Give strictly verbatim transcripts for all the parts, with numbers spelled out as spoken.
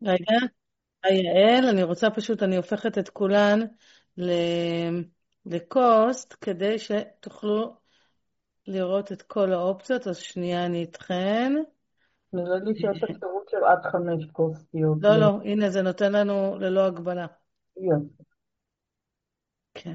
רגע, היי יעל, אני רוצה פשוט, אני הופכת את כולן ל... לקוסט, כדי שתוכלו לראות את כל האופציות, אז שנייה אני איתכן. נראה לי שיש אפשרות של עד חמש כוסיות. לא, לא, הנה זה נותן לנו ללא הגבלה. יופי. כן.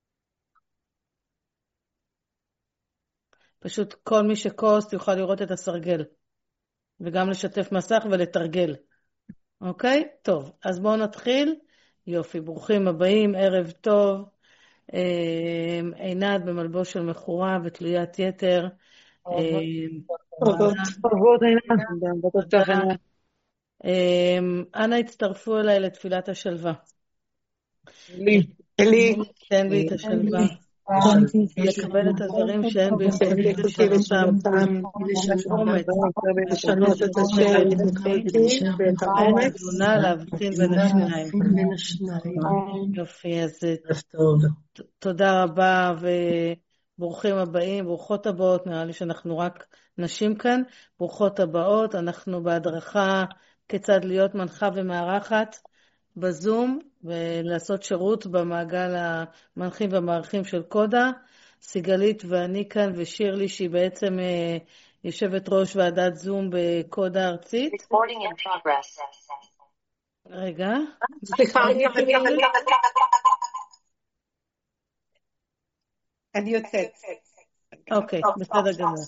פשוט כל מי שקוסט יוכל לראות את הסרגל, וגם לשתף מסך ולתרגל. אוקיי? טוב, אז בואו נתחיל. יופי, ברוכים הבאים, ערב טוב. אה, עינת במלבוש של מכורה ותלוית יתר. אה, אהבות טובות, חינם. טובות עינת, בוקר טוב תודה. עינת. אה, אנא הצטרפו אליי לתפילת השלווה. לי, לי, תן בי את השלווה. לקבל את הדברים שאין ביכולתי לשנותם. אומץ, לשנות את השם, ואת האומץ, תבונה להבחין בין השניים. יופי, אז ת- תודה רבה וברוכים הבאים, ברוכות הבאות, נראה לי שאנחנו רק נשים כאן, ברוכות הבאות, אנחנו בהדרכה כיצד להיות מנחה ומארחת בזום ולעשות שירות במעגל המנחים והמארחים של קודה. סיגלית ואני כאן ושירלי שהיא בעצם אה, יושבת ראש ועדת זום בקודה ארצית. רגע, סליחה, אני יוצאת. אוקיי, בסדר גמור.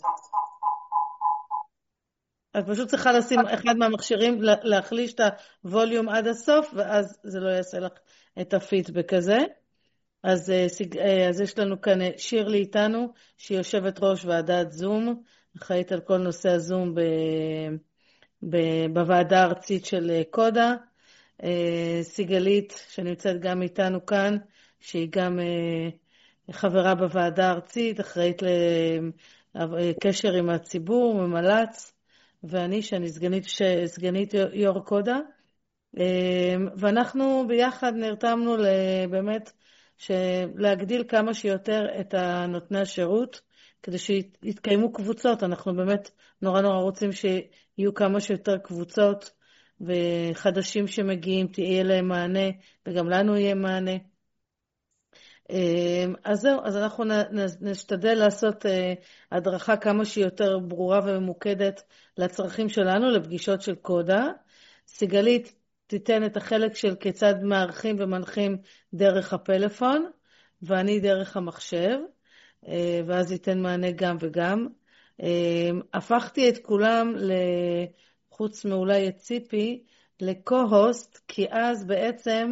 את פשוט צריכה לשים אחד מהמכשירים, לה- להחליש את הווליום עד הסוף, ואז זה לא יעשה לך את הפידבק הזה. אז, אה, סיג- אה, אז יש לנו כאן אה, שירלי איתנו, שהיא יושבת ראש ועדת זום, אחראית על כל נושא הזום ב, ב, בוועדה הארצית של אה, קודה. אה, סיגלית, שנמצאת גם איתנו כאן, שהיא גם אה, חברה בוועדה הארצית, אחראית לקשר עם הציבור, ממל"צ, ואני, שאני סגנית, ש- סגנית יו"ר קודה. אה, ואנחנו ביחד נרתמנו ל- באמת להגדיל כמה שיותר את נותני השירות, כדי שיתקיימו קבוצות. אנחנו באמת נורא נורא רוצים שיהיו כמה שיותר קבוצות, וחדשים שמגיעים תהיה להם מענה, וגם לנו יהיה מענה. אז זהו, אז אנחנו נשתדל לעשות הדרכה כמה שיותר ברורה וממוקדת לצרכים שלנו, לפגישות של קודה. סיגלית תיתן את החלק של כיצד מערכים ומנחים דרך הפלאפון, ואני דרך המחשב, ואז ייתן מענה גם וגם. הפכתי את כולם, חוץ מאולי את ציפי, לקו-הוסט, כי אז בעצם,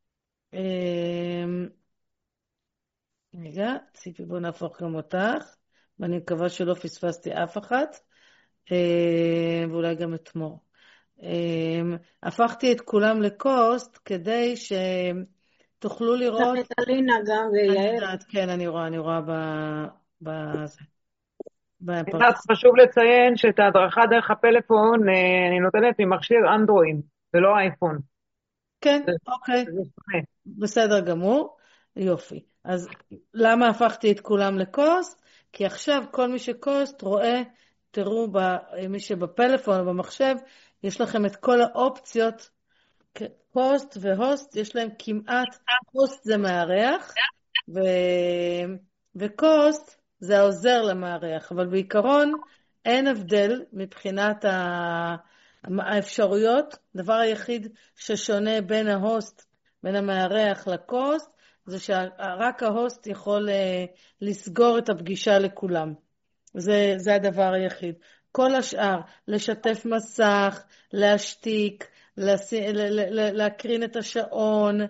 רגע, ציפי בוא נהפוך גם אותך, ואני מקווה שלא פספסתי אף אחת, ואולי גם את מור. הפכתי את כולם לקוסט כדי שתוכלו לראות. את אלינה גם אני ויעל. יודעת, כן, אני רואה, אני רואה בזה. עינת, חשוב לציין שאת ההדרכה דרך הפלאפון אה, אני נותנת ממכשיר אנדרואיד, זה לא אייפון. כן, זה- אוקיי, זה שונה. בסדר גמור, יופי. אז למה הפכתי את כולם לקוסט? כי עכשיו כל מי שקוסט רואה, תראו, ב- מי שבפלאפון או במחשב, יש לכם את כל האופציות, פוסט והוסט, יש להם כמעט, פוסט זה מארח, ו... וקוסט זה העוזר למארח, אבל בעיקרון אין הבדל מבחינת ה... האפשרויות. דבר היחיד ששונה בין ההוסט, בין המארח לקוסט, זה שרק ההוסט יכול לסגור את הפגישה לכולם. זה, זה הדבר היחיד. כל השאר, לשתף מסך, להשתיק, לשים, להקרין את השעון,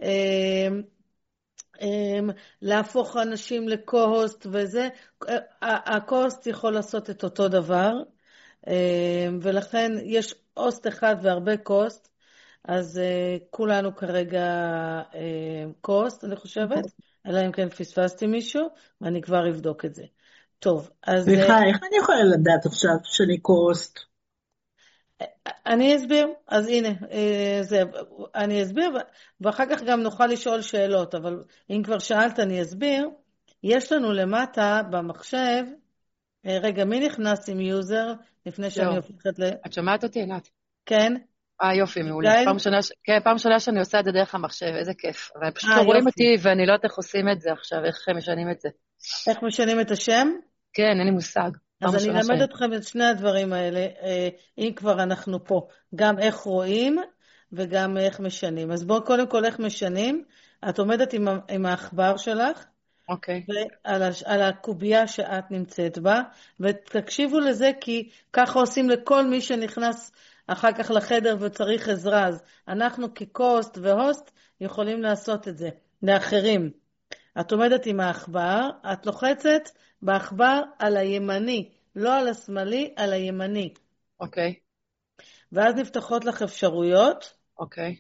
להפוך אנשים לקו-הוסט וזה, הקו-הוסט יכול לעשות את אותו דבר, ולכן יש הוסט אחד והרבה קוסט, אז כולנו כרגע קוסט, אני חושבת, אלא אם כן פספסתי מישהו, ואני כבר אבדוק את זה. טוב, אז... סליחה, איך אני יכולה לדעת עכשיו שאני קוסט? אני אסביר, אז הנה, זה, אני אסביר, ואחר כך גם נוכל לשאול שאלות, אבל אם כבר שאלת אני אסביר. יש לנו למטה במחשב, רגע, מי נכנס עם יוזר לפני שאני הופכת ל... את שמעת אותי, עינת? כן? אה, יופי, מעולה. גייל? פעם ראשונה, ש- כן, פעם ראשונה שאני עושה את זה דרך המחשב, איזה כיף. אבל פשוט אה, לא רואים יופי. אותי, ואני לא יודעת איך עושים את זה עכשיו, איך הם משנים את זה. איך משנים את השם? כן, אין לי מושג. פעם אז אני ראשונה אלמד שאני... אתכם את שני הדברים האלה, אה, אם כבר אנחנו פה. גם איך רואים וגם איך משנים. אז בואו קודם כל איך משנים. את עומדת עם, ה- עם העכבר שלך, אוקיי, ועל הש- על הקובייה שאת נמצאת בה, ותקשיבו לזה כי ככה עושים לכל מי שנכנס אחר כך לחדר וצריך עזרה. אז אנחנו כקוסט והוסט יכולים לעשות את זה לאחרים. את עומדת עם העכבר, את לוחצת בעכבר על הימני, לא על השמאלי, על הימני. אוקיי, ואז נפתחות לך אפשרויות, אוקיי,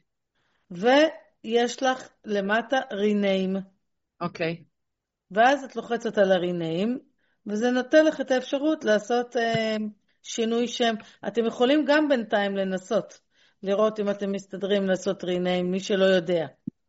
ויש לך למטה rename. אוקיי. ואז את לוחצת על הרינאים, וזה נותן לך את האפשרות לעשות אה, שינוי שם. אתם יכולים גם בינתיים לנסות, לראות אם אתם מסתדרים לעשות רינאים, מי שלא יודע.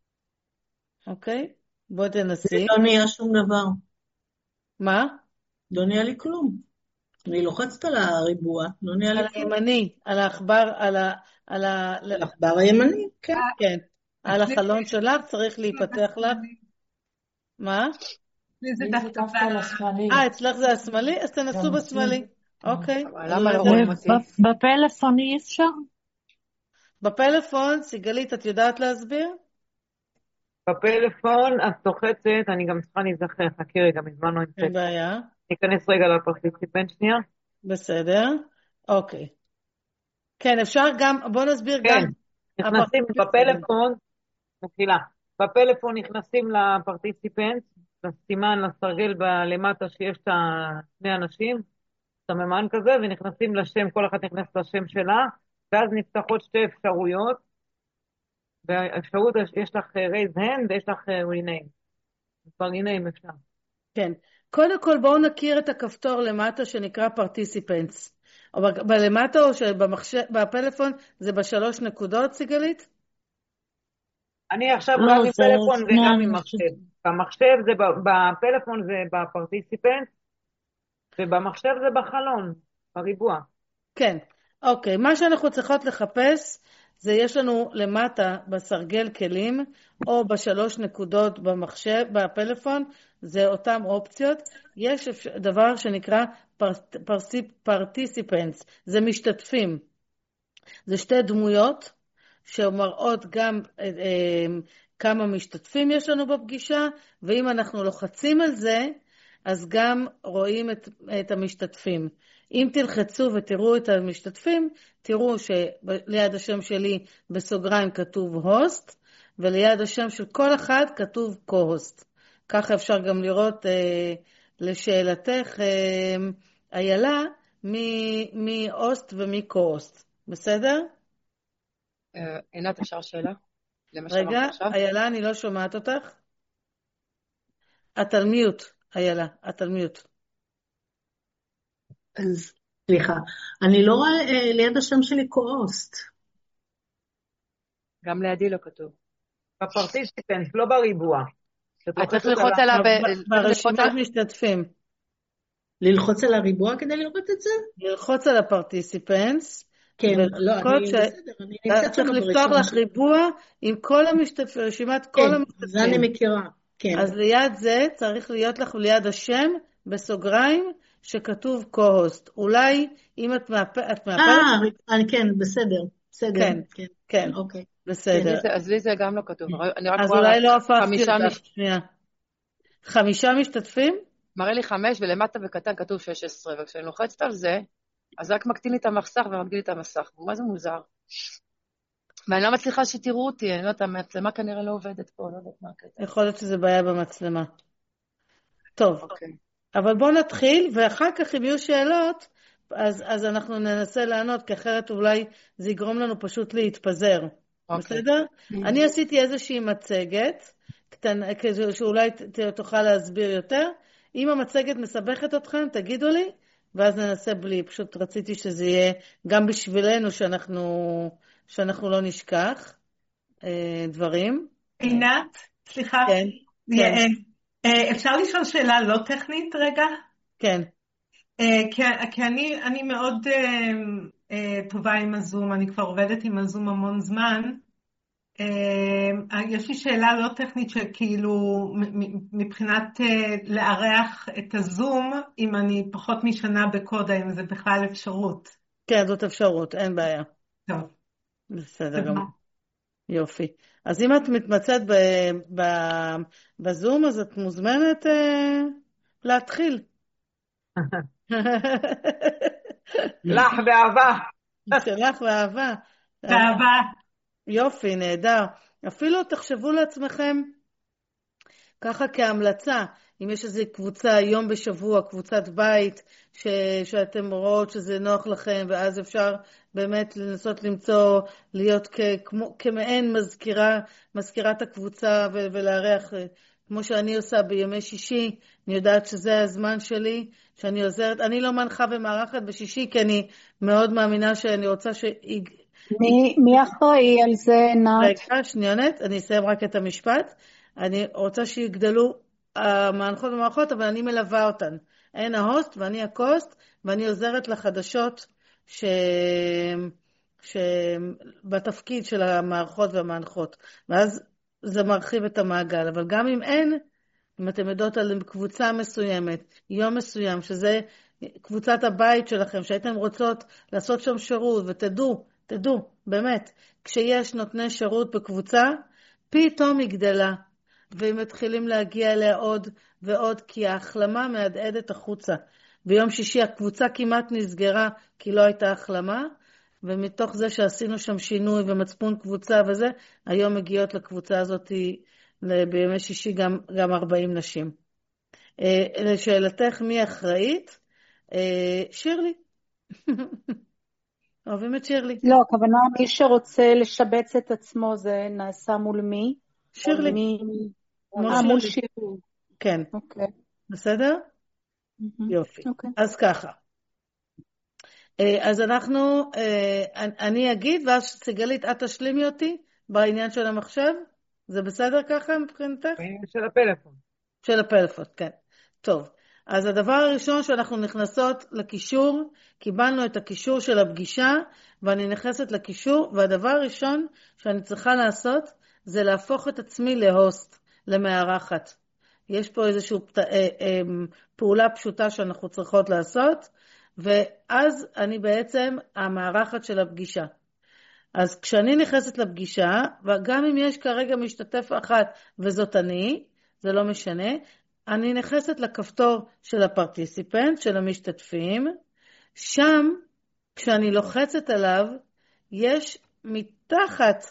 אוקיי? בואי תנסי. לא נהיה שום דבר. מה? לא נהיה לי כלום. אני לוחצת על הריבוע, לא נהיה לי על כלום. הימני, על העכבר, על ה... על ה... על העכבר הימני, כן. כן. על החלון שלך צריך להיפתח לך. מה? זה דווקא בשמאלי. אה, אצלך זה השמאלי? אז תנסו בשמאלי. אוקיי. אבל אז למה אולי לא זה- רואים אותי? בפלאפון אי אפשר? בפלאפון, סיגלית, את יודעת להסביר? בפלאפון את לוחצת, אני גם צריכה להיזכר, חכי רגע, מזמן לא אין נמצאת. בעיה. ניכנס רגע לפרטיסיפנט שנייה. בסדר. אוקיי. כן, אפשר גם, בוא נסביר כן, גם. נכנסים הפרטיסיפנט. בפלאפון, מתחילה, בפלאפון נכנסים לפרטיסיפנט, לסימן, לסרגל למטה שיש את שני אנשים, סממן כזה, ונכנסים לשם, כל אחת נכנסת לשם שלה, ואז נפתחות שתי אפשרויות, והאפשרות יש לך raise hand ויש לך rename. כבר rename אפשר. כן. קודם כל בואו נכיר את הכפתור למטה שנקרא participants. או ב- בלמטה או שבמחשב, בפלאפון זה בשלוש נקודות, סיגלית? אני עכשיו לא, גם עם זה פלאפון שני וגם עם אנשים. מחשב. במחשב זה, ב- בפלאפון זה בפרטיסיפנט, ובמחשב זה בחלון, בריבוע. כן. אוקיי. מה שאנחנו צריכות לחפש זה יש לנו למטה בסרגל כלים או בשלוש נקודות במחשב, בפלאפון, זה אותם אופציות. יש אפ- דבר שנקרא participants, זה משתתפים. זה שתי דמויות שמראות גם אה, אה, כמה משתתפים יש לנו בפגישה, ואם אנחנו לוחצים על זה, אז גם רואים את, את המשתתפים. אם תלחצו ותראו את המשתתפים, תראו שליד השם שלי בסוגריים כתוב הוסט, וליד השם של כל אחד כתוב co-host. ככה אפשר גם לראות אה, לשאלתך, אה, איילה, מי, מי הוסט ומי co-host. בסדר? אה, עינת, אפשר שאלה? למה רגע, שאמרת עכשיו? איילה, אני לא שומעת אותך. את על מיוט, איילה, את על מיוט. אז, סליחה, אני לא רואה אה, ליד השם שלי קו-הוסט. גם לידי לא כתוב. בפרטיסיפנט, לא בריבוע. את צריך ללחוץ על ה... ברשימת משתתפים. ללחוץ על הריבוע כדי לראות את זה? ללחוץ על הפרטיסיפנס, כן, לא, ולחכות אני ש- בסדר, אני נמצאת שם צריך לפתוח ברשימה. לך ריבוע עם כל המשתתפים, רשימת כל כן, זה אני המשתתפים. מכירה, כן. אז ליד זה צריך להיות לך ליד השם בסוגריים שכתוב co-host. אולי אם את מהפ- את מהפלאפון, אה, אני- כן, בסדר, בסדר. כן, כן, כן, אוקיי. בסדר. לי זה- אז לי זה גם לא כתוב. אני רק אז רואה אולי לא הפכתי חמישה אותך. מש- שנייה. חמישה משתתפים? מראה לי חמש, ולמטה בקטן כתוב שש עשרה, וכשאני לוחצת על זה, אז רק מקטין לי את המסך ומגדיל לי את המסך. מה זה מוזר? ואני לא מצליחה שתראו אותי, אני לא יודעת, המצלמה כנראה לא עובדת פה, לא יודעת מה הקטע. יכול להיות שזה בעיה במצלמה. טוב, אוקיי. אבל בואו נתחיל, ואחר כך אם יהיו שאלות, אז, אז אנחנו ננסה לענות, כי אחרת אולי זה יגרום לנו פשוט להתפזר. אוקיי. בסדר? אני עשיתי איזושהי מצגת, קטנה, כזו שאולי ת- ת- תוכל להסביר יותר. אם המצגת מסבכת אתכם, תגידו לי, ואז ננסה בלי. פשוט רציתי שזה יהיה גם בשבילנו, שאנחנו, שאנחנו לא נשכח אה, דברים. עינת, סליחה, כן, כן, אה, אה, אפשר לשאול שאלה לא טכנית רגע? כן. אה, כי, כי אני, אני מאוד, אה, אה, טובה עם הזום, אני כבר עובדת עם הזום המון זמן. אה, יש לי שאלה לא טכנית שכאילו מ- מ- מבחינת אה, לארח את הזום, אם אני פחות משנה בקודה, אם זה בכלל אפשרות. כן, זאת אפשרות, אין בעיה. טוב, בסדר תודה. גמור. יופי. אז אם את מתמצאת ב, ב, בזום, אז את מוזמנת אה, להתחיל. לך באהבה. שלך ואהבה. באהבה. יופי, נהדר. אפילו תחשבו לעצמכם, ככה כהמלצה, אם יש איזו קבוצה יום בשבוע, קבוצת בית, ש, שאתם רואות שזה נוח לכם, ואז אפשר באמת לנסות למצוא, להיות כ, כמו, כמעין מזכירה, מזכירת הקבוצה ו, ולארח, כמו שאני עושה בימי שישי, אני יודעת שזה הזמן שלי, שאני עוזרת, אני לא מנחה ומערכת בשישי, כי אני מאוד מאמינה שאני רוצה ש... מי, מי אחראי על זה, עינת? רגע, שניונת, אני אסיים רק את המשפט. אני רוצה שיגדלו המערכות ומערכות, אבל אני מלווה אותן. אין ההוסט ואני הקוסט, ואני עוזרת לחדשות ש... שבתפקיד של המערכות והמערכות. ואז זה מרחיב את המעגל. אבל גם אם אין, אם אתם יודעות על קבוצה מסוימת, יום מסוים, שזה קבוצת הבית שלכם, שהייתם רוצות לעשות שם שירות, ותדעו, תדעו, באמת, כשיש נותני שירות בקבוצה, פתאום היא גדלה, והם מתחילים להגיע אליה עוד ועוד, כי ההחלמה מהדהדת החוצה. ביום שישי הקבוצה כמעט נסגרה, כי לא הייתה החלמה, ומתוך זה שעשינו שם שינוי ומצפון קבוצה וזה, היום מגיעות לקבוצה הזאת בימי שישי גם, גם ארבעים נשים. לשאלתך מי אחראית? שירלי. אוהבים את שירלי. לא, הכוונה מי שרוצה לשבץ את עצמו זה נעשה מול מי? שירלי. מי... מול אה, מול שירלי. שירלי. כן. אוקיי. בסדר? יופי. אוקיי. אז ככה. אז אנחנו, אני אגיד, ואז סיגלית, את תשלימי אותי בעניין של המחשב? זה בסדר ככה מבחינתך? של הפלאפון. של הפלאפון, כן. טוב. אז הדבר הראשון שאנחנו נכנסות לקישור, קיבלנו את הקישור של הפגישה, ואני נכנסת לקישור, והדבר הראשון שאני צריכה לעשות, זה להפוך את עצמי להוסט, למארחת. יש פה איזושהי פעולה פשוטה שאנחנו צריכות לעשות, ואז אני בעצם המארחת של הפגישה. אז כשאני נכנסת לפגישה, וגם אם יש כרגע משתתף אחת וזאת אני, זה לא משנה, אני נכנסת לכפתור של הפרטיסיפנט, של המשתתפים, שם כשאני לוחצת עליו, יש מתחת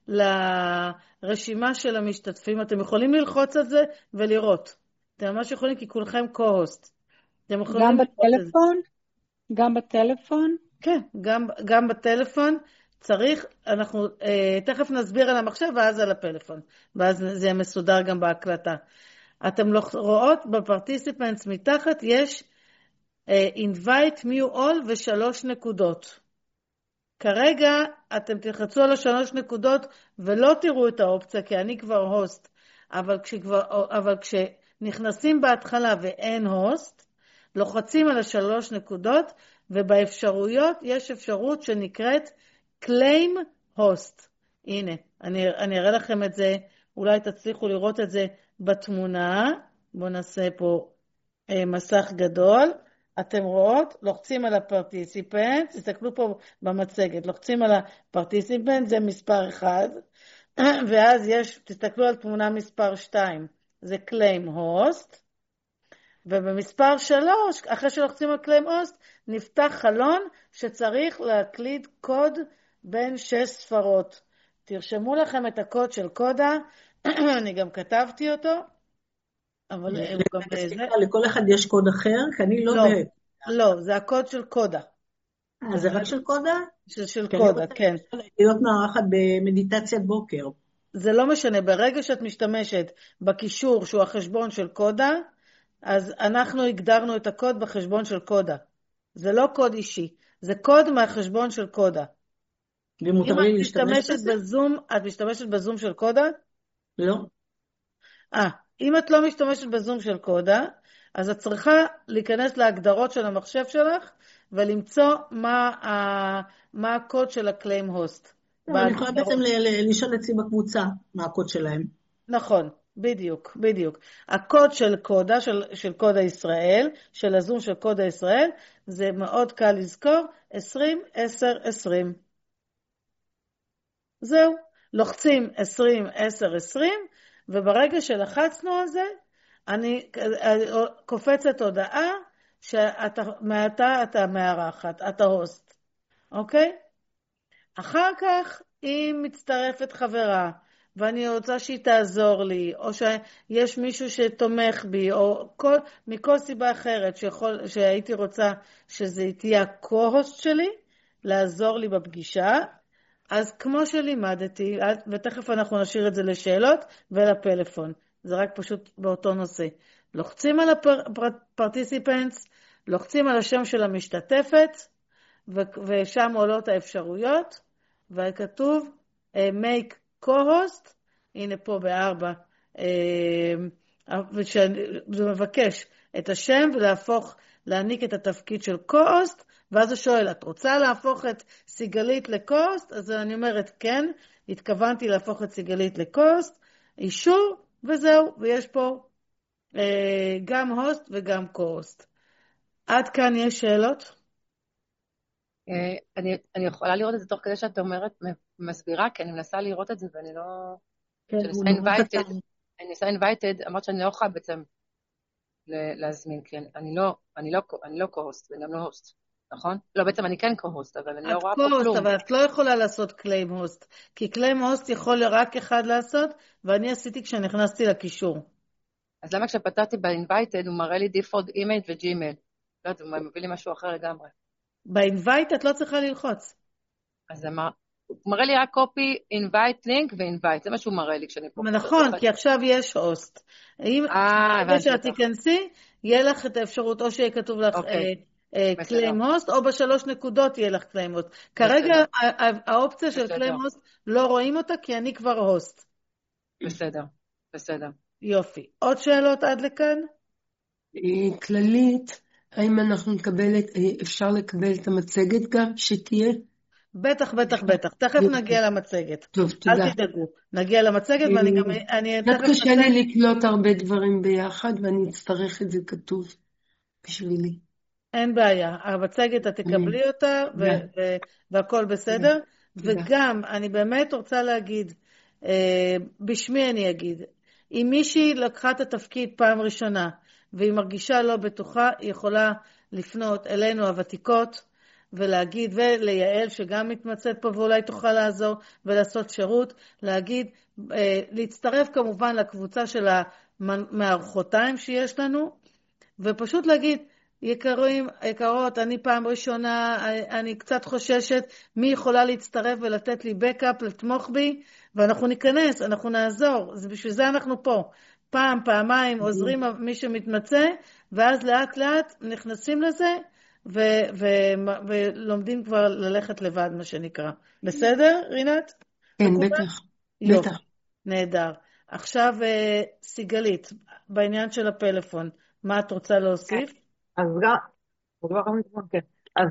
לרשימה של המשתתפים, אתם יכולים ללחוץ על זה ולראות. אתם ממש יכולים, כי כולכם קו-הוסט. גם בטלפון? גם בטלפון? כן, גם, גם בטלפון. צריך, אנחנו אה, תכף נסביר על המחשב ואז על הפלאפון, ואז זה יהיה מסודר גם בהקלטה. אתם רואות בפרטיסיפנטס מתחת יש אה, invite me all ושלוש נקודות. כרגע אתם תלחצו על השלוש נקודות ולא תראו את האופציה, כי אני כבר הוסט, אבל, כשכבר, אבל כשנכנסים בהתחלה ואין הוסט, לוחצים על השלוש נקודות, ובאפשרויות יש אפשרות שנקראת claim host. הנה, אני, אני אראה לכם את זה, אולי תצליחו לראות את זה בתמונה. בואו נעשה פה אה, מסך גדול. אתם רואות, לוחצים על הפרטיסיפנט, תסתכלו פה במצגת, לוחצים על הפרטיסיפנט, זה מספר אחד, ואז יש, תסתכלו על תמונה מספר שתיים, זה claim host, ובמספר שלוש, אחרי שלוחצים על claim host, נפתח חלון שצריך להקליד קוד בין שש ספרות. תרשמו לכם את הקוד של קודה, אני גם כתבתי אותו, אבל הוא גם זה. לכל אחד יש קוד אחר, כי אני לא... לא, זה הקוד של קודה. אה, זה רק של קודה? של קודה, כן. להיות מארחת במדיטציית בוקר. זה לא משנה, ברגע שאת משתמשת בקישור שהוא החשבון של קודה, אז אנחנו הגדרנו את הקוד בחשבון של קודה. זה לא קוד אישי, זה קוד מהחשבון של קודה. אם את משתמשת בזום, את משתמשת בזום של קודה? לא. אה, אם את לא משתמשת בזום של קודה, אז את צריכה להיכנס להגדרות של המחשב שלך, ולמצוא מה, ה, מה הקוד של הקליים הוסט. אני יכולה בעצם לשאול אצלי בקבוצה מה הקוד שלהם. נכון, בדיוק, בדיוק. הקוד של קודה, של, של קודה ישראל, של הזום של קודה ישראל, זה מאוד קל לזכור, עשרים, עשר, עשרים. זהו, לוחצים עשרים, עשר, עשרים, וברגע שלחצנו על זה, אני קופצת הודעה שאתה מעתה אתה מארחת, אתה הוסט, אוקיי? אחר כך, אם מצטרפת חברה, ואני רוצה שהיא תעזור לי, או שיש מישהו שתומך בי, או כל, מכל סיבה אחרת שיכול, שהייתי רוצה שזה תהיה הקו-הוסט שלי, לעזור לי בפגישה, אז כמו שלימדתי, ותכף אנחנו נשאיר את זה לשאלות ולפלאפון, זה רק פשוט באותו נושא. לוחצים על הפרטיסיפנטס, לוחצים על השם של המשתתפת, ושם עולות האפשרויות, וכתוב make co-host, הנה פה בארבע, וזה מבקש את השם ולהפוך, להעניק את התפקיד של co-host, ואז הוא שואל, את רוצה להפוך את סיגלית לקוסט? אז אני אומרת, כן, התכוונתי להפוך את סיגלית לקוסט, אישור, וזהו, ויש פה אה, גם הוסט וגם קוסט. עד כאן יש שאלות? אה, אני, אני יכולה לראות את זה תוך כדי שאת אומרת, מסבירה, כי אני מנסה לראות את זה, ואני לא... כן, כשאני עושה invited, אני עושה invited, אמרת שאני לא יכולה בעצם להזמין, כי אני לא, אני לא, אני לא co-host, ואני גם לא host. נכון? לא, בעצם אני כן co-host, אבל אני לא רואה פה כלום. אבל את לא יכולה לעשות claim host, כי claim host יכול רק אחד לעשות, ואני עשיתי כשנכנסתי לקישור. אז למה כשפתחתי ב-invited, הוא מראה לי default email ו-gmail? לא יודעת, הוא מביא לי משהו אחר לגמרי. ב-invite את לא צריכה ללחוץ. אז הוא מראה לי רק copy, invite, link ו-invite, זה מה שהוא מראה לי כשאני פה. נכון, כי עכשיו יש host. אם כשאת תיכנסי, יהיה לך את האפשרות, או שיהיה כתוב לך... קליים הוסט, או בשלוש נקודות יהיה לך קליים הוסט. כרגע האופציה של קליים הוסט לא רואים אותה, כי אני כבר הוסט. בסדר, בסדר. יופי. עוד שאלות עד לכאן? כללית, האם אנחנו נקבל, אפשר לקבל את המצגת גם שתהיה? בטח, בטח, בטח. תכף נגיע למצגת. טוב, תודה. אל תדאגו. נגיע למצגת ואני גם... קצת קשה לי לקלוט הרבה דברים ביחד, ואני אצטרך את זה כתוב בשבילי. אין בעיה, המצגת את תקבלי אותה והכל בסדר, וגם אני באמת רוצה להגיד, בשמי אני אגיד, אם מישהי לקחה את התפקיד פעם ראשונה, והיא מרגישה לא בטוחה, היא יכולה לפנות אלינו הוותיקות, ולהגיד, וליעל שגם מתמצאת פה ואולי תוכל לעזור, ולעשות שירות, להגיד, להצטרף כמובן לקבוצה של המערכותיים שיש לנו, ופשוט להגיד, יקרים, יקרות, אני פעם ראשונה, אני קצת חוששת, מי יכולה להצטרף ולתת לי בקאפ, לתמוך בי, ואנחנו ניכנס, אנחנו נעזור, זה בשביל זה אנחנו פה. פעם, פעמיים, עוזרים מי שמתמצא, ואז לאט לאט נכנסים לזה, ו- ו- ולומדים כבר ללכת לבד, מה שנקרא. בסדר, רינת? כן, בטח. יופי, בטח. נהדר. עכשיו, סיגלית, בעניין של הפלאפון, מה את רוצה להוסיף? אז גם, אז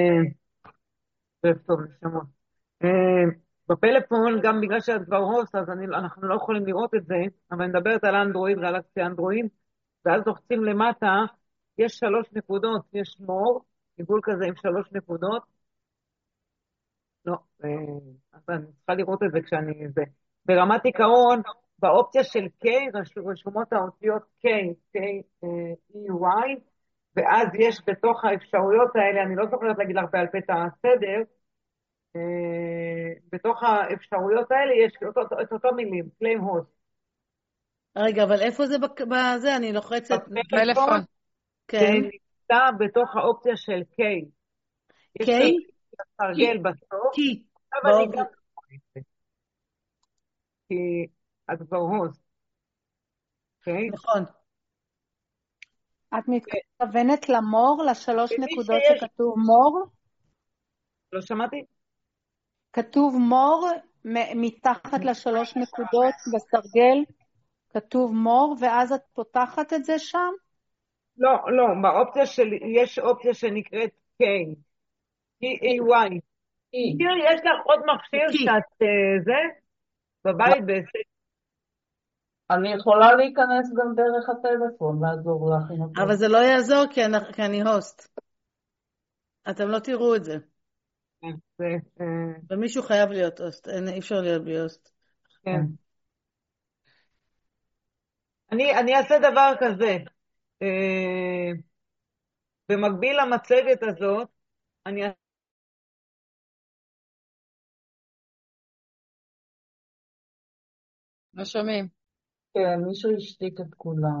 טוב, נשמות. בפלאפון, גם בגלל שאת כבר הוסט, אז אני, אנחנו לא יכולים לראות את זה, אבל אני מדברת על אנדרואיד, גלקסיה אנדרואיד, ואז לוחצים למטה, יש שלוש נקודות, יש מור, עיגול כזה עם שלוש נקודות. לא, אז אני צריכה לראות את זה כשאני... זה. ברמת עיקרון, באופציה של K, רשומות האותיות K, K, E, Y, ואז יש בתוך האפשרויות האלה, אני לא זוכרת להגיד לך בעל פה את הסדר, בתוך האפשרויות האלה יש את אותו מילים, claim host. רגע, אבל איפה זה בזה? אני לוחצת... בפלאפון. כן. זה נמצא בתוך האופציה של K. K? תרגל בסוף. K. אבל אני גם... כי את כבר הוסט. נכון. את מתכוונת למור, לשלוש נקודות שכתוב מור? לא שמעתי? כתוב מור, מתחת לשלוש נקודות בסרגל, כתוב מור, ואז את פותחת את זה שם? לא, לא, באופציה של, יש אופציה שנקראת K. T-A-Y. תראי, יש לך עוד מכשיר שאת זה? בבית בעסק? אני יכולה להיכנס גם דרך הטלפון, לעזור לך עם הטלפון. אבל זה לא יעזור כי אני, כי אני הוסט. אתם לא תראו את זה. ומישהו חייב להיות הוסט, אין, אי אפשר להיות בלי הוסט. כן. אני, אני אעשה דבר כזה. במקביל למצגת הזאת, אני אעשה... לא שומעים. כן, מישהו השתיק את כולם.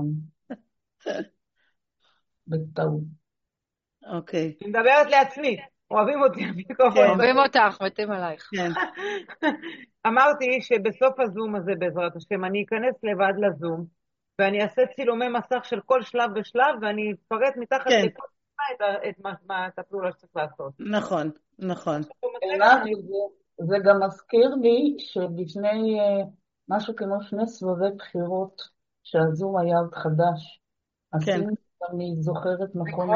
בטעות. אוקיי. אני מדברת לעצמי. אוהבים אותי, המיקרופון. אוהבים אותך, מתים עלייך. כן. אמרתי שבסוף הזום הזה, בעזרת השם, אני אכנס לבד לזום, ואני אעשה צילומי מסך של כל שלב ושלב, ואני אפרט מתחת כן. לכל שלב את, את, מה, את הפעולה שצריך לעשות. נכון, נכון. אלא, זה, זה גם מזכיר לי שלפני uh, משהו כמו שני סבבי בחירות, שהזום היה עוד חדש. כן. עשינו, אני זוכרת נכון.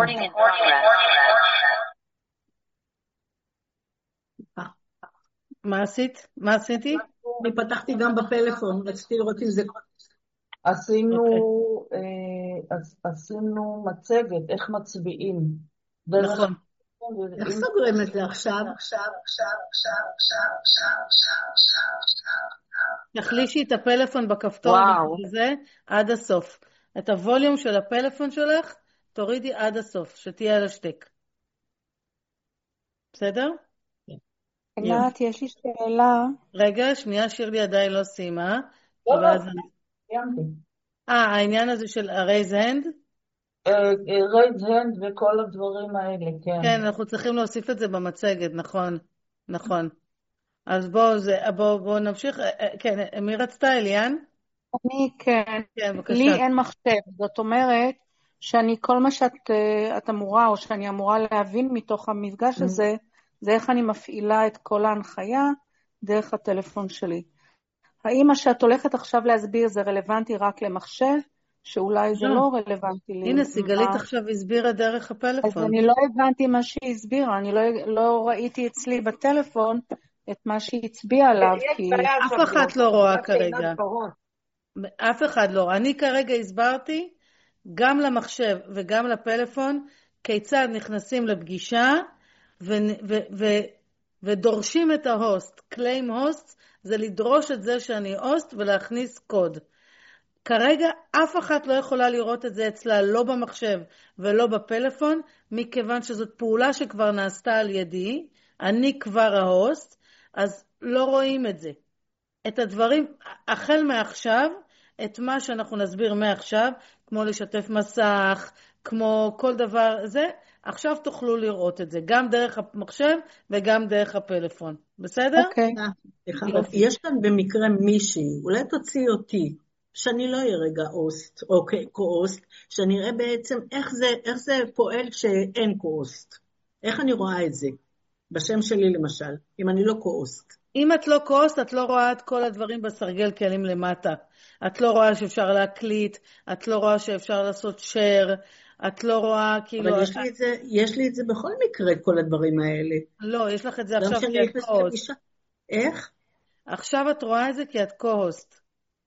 מה עשית? מה עשיתי? אני פתחתי גם בפלאפון, רציתי לראות אם זה... עשינו, אה, עשינו מצגת, איך מצביעים. נכון. איך סוגרים את זה עכשיו? תחלישי את הפלאפון בכפתור הזה עד הסוף. את הווליום של הפלאפון שלך תורידי עד הסוף, שתהיה על השתק. בסדר? עינת, יש לי שאלה. רגע, שנייה, שירלי עדיין לא סיימה. לא, לא, סיימתי. אה, העניין הזה של הרייז הנד? רייז הנד וכל הדברים האלה, כן. כן, אנחנו צריכים להוסיף את זה במצגת, נכון, נכון. אז בואו בוא, בוא נמשיך. כן, מי רצתה, אליאן? אני כן. כן, בבקשה. לי אין מחשב, זאת אומרת שאני כל מה שאת את אמורה, או שאני אמורה להבין מתוך המפגש הזה, זה איך אני מפעילה את כל ההנחיה דרך הטלפון שלי. האם מה שאת הולכת עכשיו להסביר זה רלוונטי רק למחשב, שאולי זה לא רלוונטי לי? הנה, סיגלית עכשיו הסבירה דרך הפלאפון. אז אני לא הבנתי מה שהיא הסבירה, אני לא, לא ראיתי אצלי בטלפון את מה שהיא הצביעה עליו, כי... אף אחד לא רואה כרגע. אף אחד לא. אני כרגע הסברתי גם למחשב וגם לפלאפון, כיצד נכנסים לפגישה, ו- ו- ו- ודורשים את ההוסט. קליים הוסט זה לדרוש את זה שאני הוסט ולהכניס קוד. כרגע אף אחת לא יכולה לראות את זה אצלה, לא במחשב ולא בפלאפון, מכיוון שזאת פעולה שכבר נעשתה על ידי, אני כבר ההוסט, אז לא רואים את זה. את הדברים, החל מעכשיו, את מה שאנחנו נסביר מעכשיו, כמו לשתף מסך, כמו כל דבר זה, עכשיו תוכלו לראות את זה, גם דרך המחשב וגם דרך הפלאפון. בסדר? אוקיי. יש כאן במקרה מישהי, אולי תוציא אותי, שאני לא אהיה רגע הוסט, או קו-הוסט, שאני אראה בעצם איך זה, איך זה פועל שאין קו-הוסט. איך אני רואה את זה? בשם שלי למשל, אם אני לא קו-הוסט. אם את לא קו-הוסט, את לא רואה את כל הדברים בסרגל כלים למטה. את לא רואה שאפשר להקליט, את לא רואה שאפשר לעשות share, את לא רואה כאילו... אבל יש לי את זה, יש לי את זה בכל מקרה, כל הדברים האלה. לא, יש לך את זה עכשיו כי את קו-הוסט. איך? עכשיו את רואה את זה כי את קו-הוסט.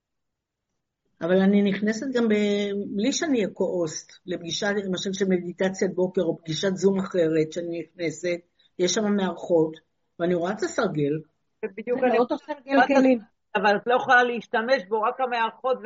אבל אני נכנסת גם בלי שאני אהיה קו-הוסט, לפגישה למשל של מדיטציית בוקר, או פגישת זום אחרת שאני נכנסת, יש שם מערכות, ואני רואה את הסרגל. זה בדיוק אני אותו סרגל כלים. אבל את לא יכולה להשתמש בו, רק המערכות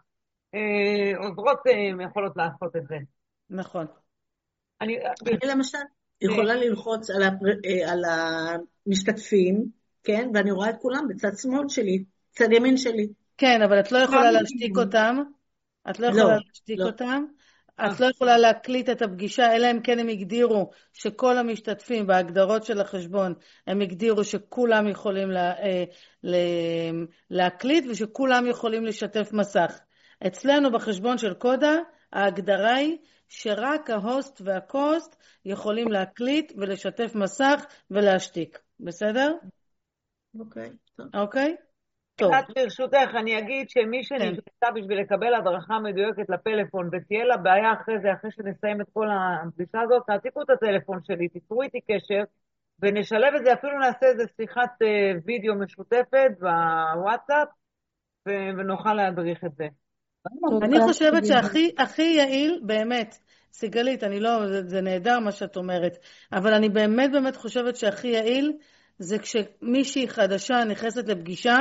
והעוזרות יכולות לעשות את זה. נכון. אני למשל יכולה ללחוץ על המשתתפים, כן, ואני רואה את כולם בצד שמאל שלי, צד ימין שלי. כן, אבל את לא יכולה להשתיק אותם. את לא יכולה להשתיק אותם. את לא יכולה להקליט את הפגישה, אלא אם כן הם הגדירו שכל המשתתפים בהגדרות של החשבון, הם הגדירו שכולם יכולים לה, לה, להקליט ושכולם יכולים לשתף מסך. אצלנו בחשבון של קודה, ההגדרה היא שרק ההוסט והקוסט יכולים להקליט ולשתף מסך ולהשתיק. בסדר? אוקיי. אוקיי? טוב, את ברשותך, אני אגיד שמי כן. שנכנסה בשביל לקבל הדרכה מדויקת לפלאפון, ותהיה לה בעיה אחרי זה, אחרי שנסיים את כל הפגישה הזאת, תעתיקו את הטלפון שלי, תצרו איתי קשר, ונשלב את זה, אפילו נעשה איזה שיחת אה, וידאו משותפת בוואטסאפ, ו- ונוכל להדריך את זה. אני תודה, חושבת סיגלית. שהכי הכי יעיל, באמת, סיגלית, אני לא, זה, זה נהדר מה שאת אומרת, אבל אני באמת באמת חושבת שהכי יעיל זה כשמישהי חדשה נכנסת לפגישה,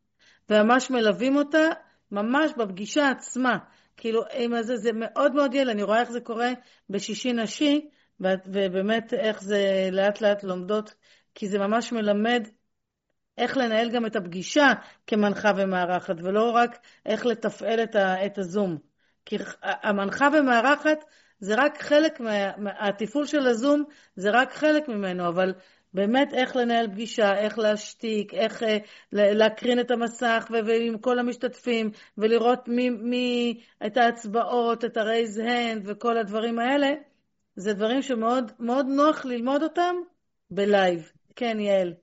וממש מלווים אותה, ממש בפגישה עצמה. כאילו, עם זה, זה מאוד מאוד יעיל, אני רואה איך זה קורה בשישי נשי, ו- ובאמת איך זה לאט לאט לומדות, כי זה ממש מלמד איך לנהל גם את הפגישה כמנחה ומערכת, ולא רק איך לתפעל את, ה, את הזום. כי המנחה ומערכת זה רק חלק, מה, התפעול של הזום זה רק חלק ממנו, אבל באמת איך לנהל פגישה, איך להשתיק, איך אה, להקרין את המסך ו- ועם כל המשתתפים, ולראות מי, מי את ההצבעות, את הרייז הנד וכל הדברים האלה, זה דברים שמאוד מאוד נוח ללמוד אותם בלייב. כן, יעל.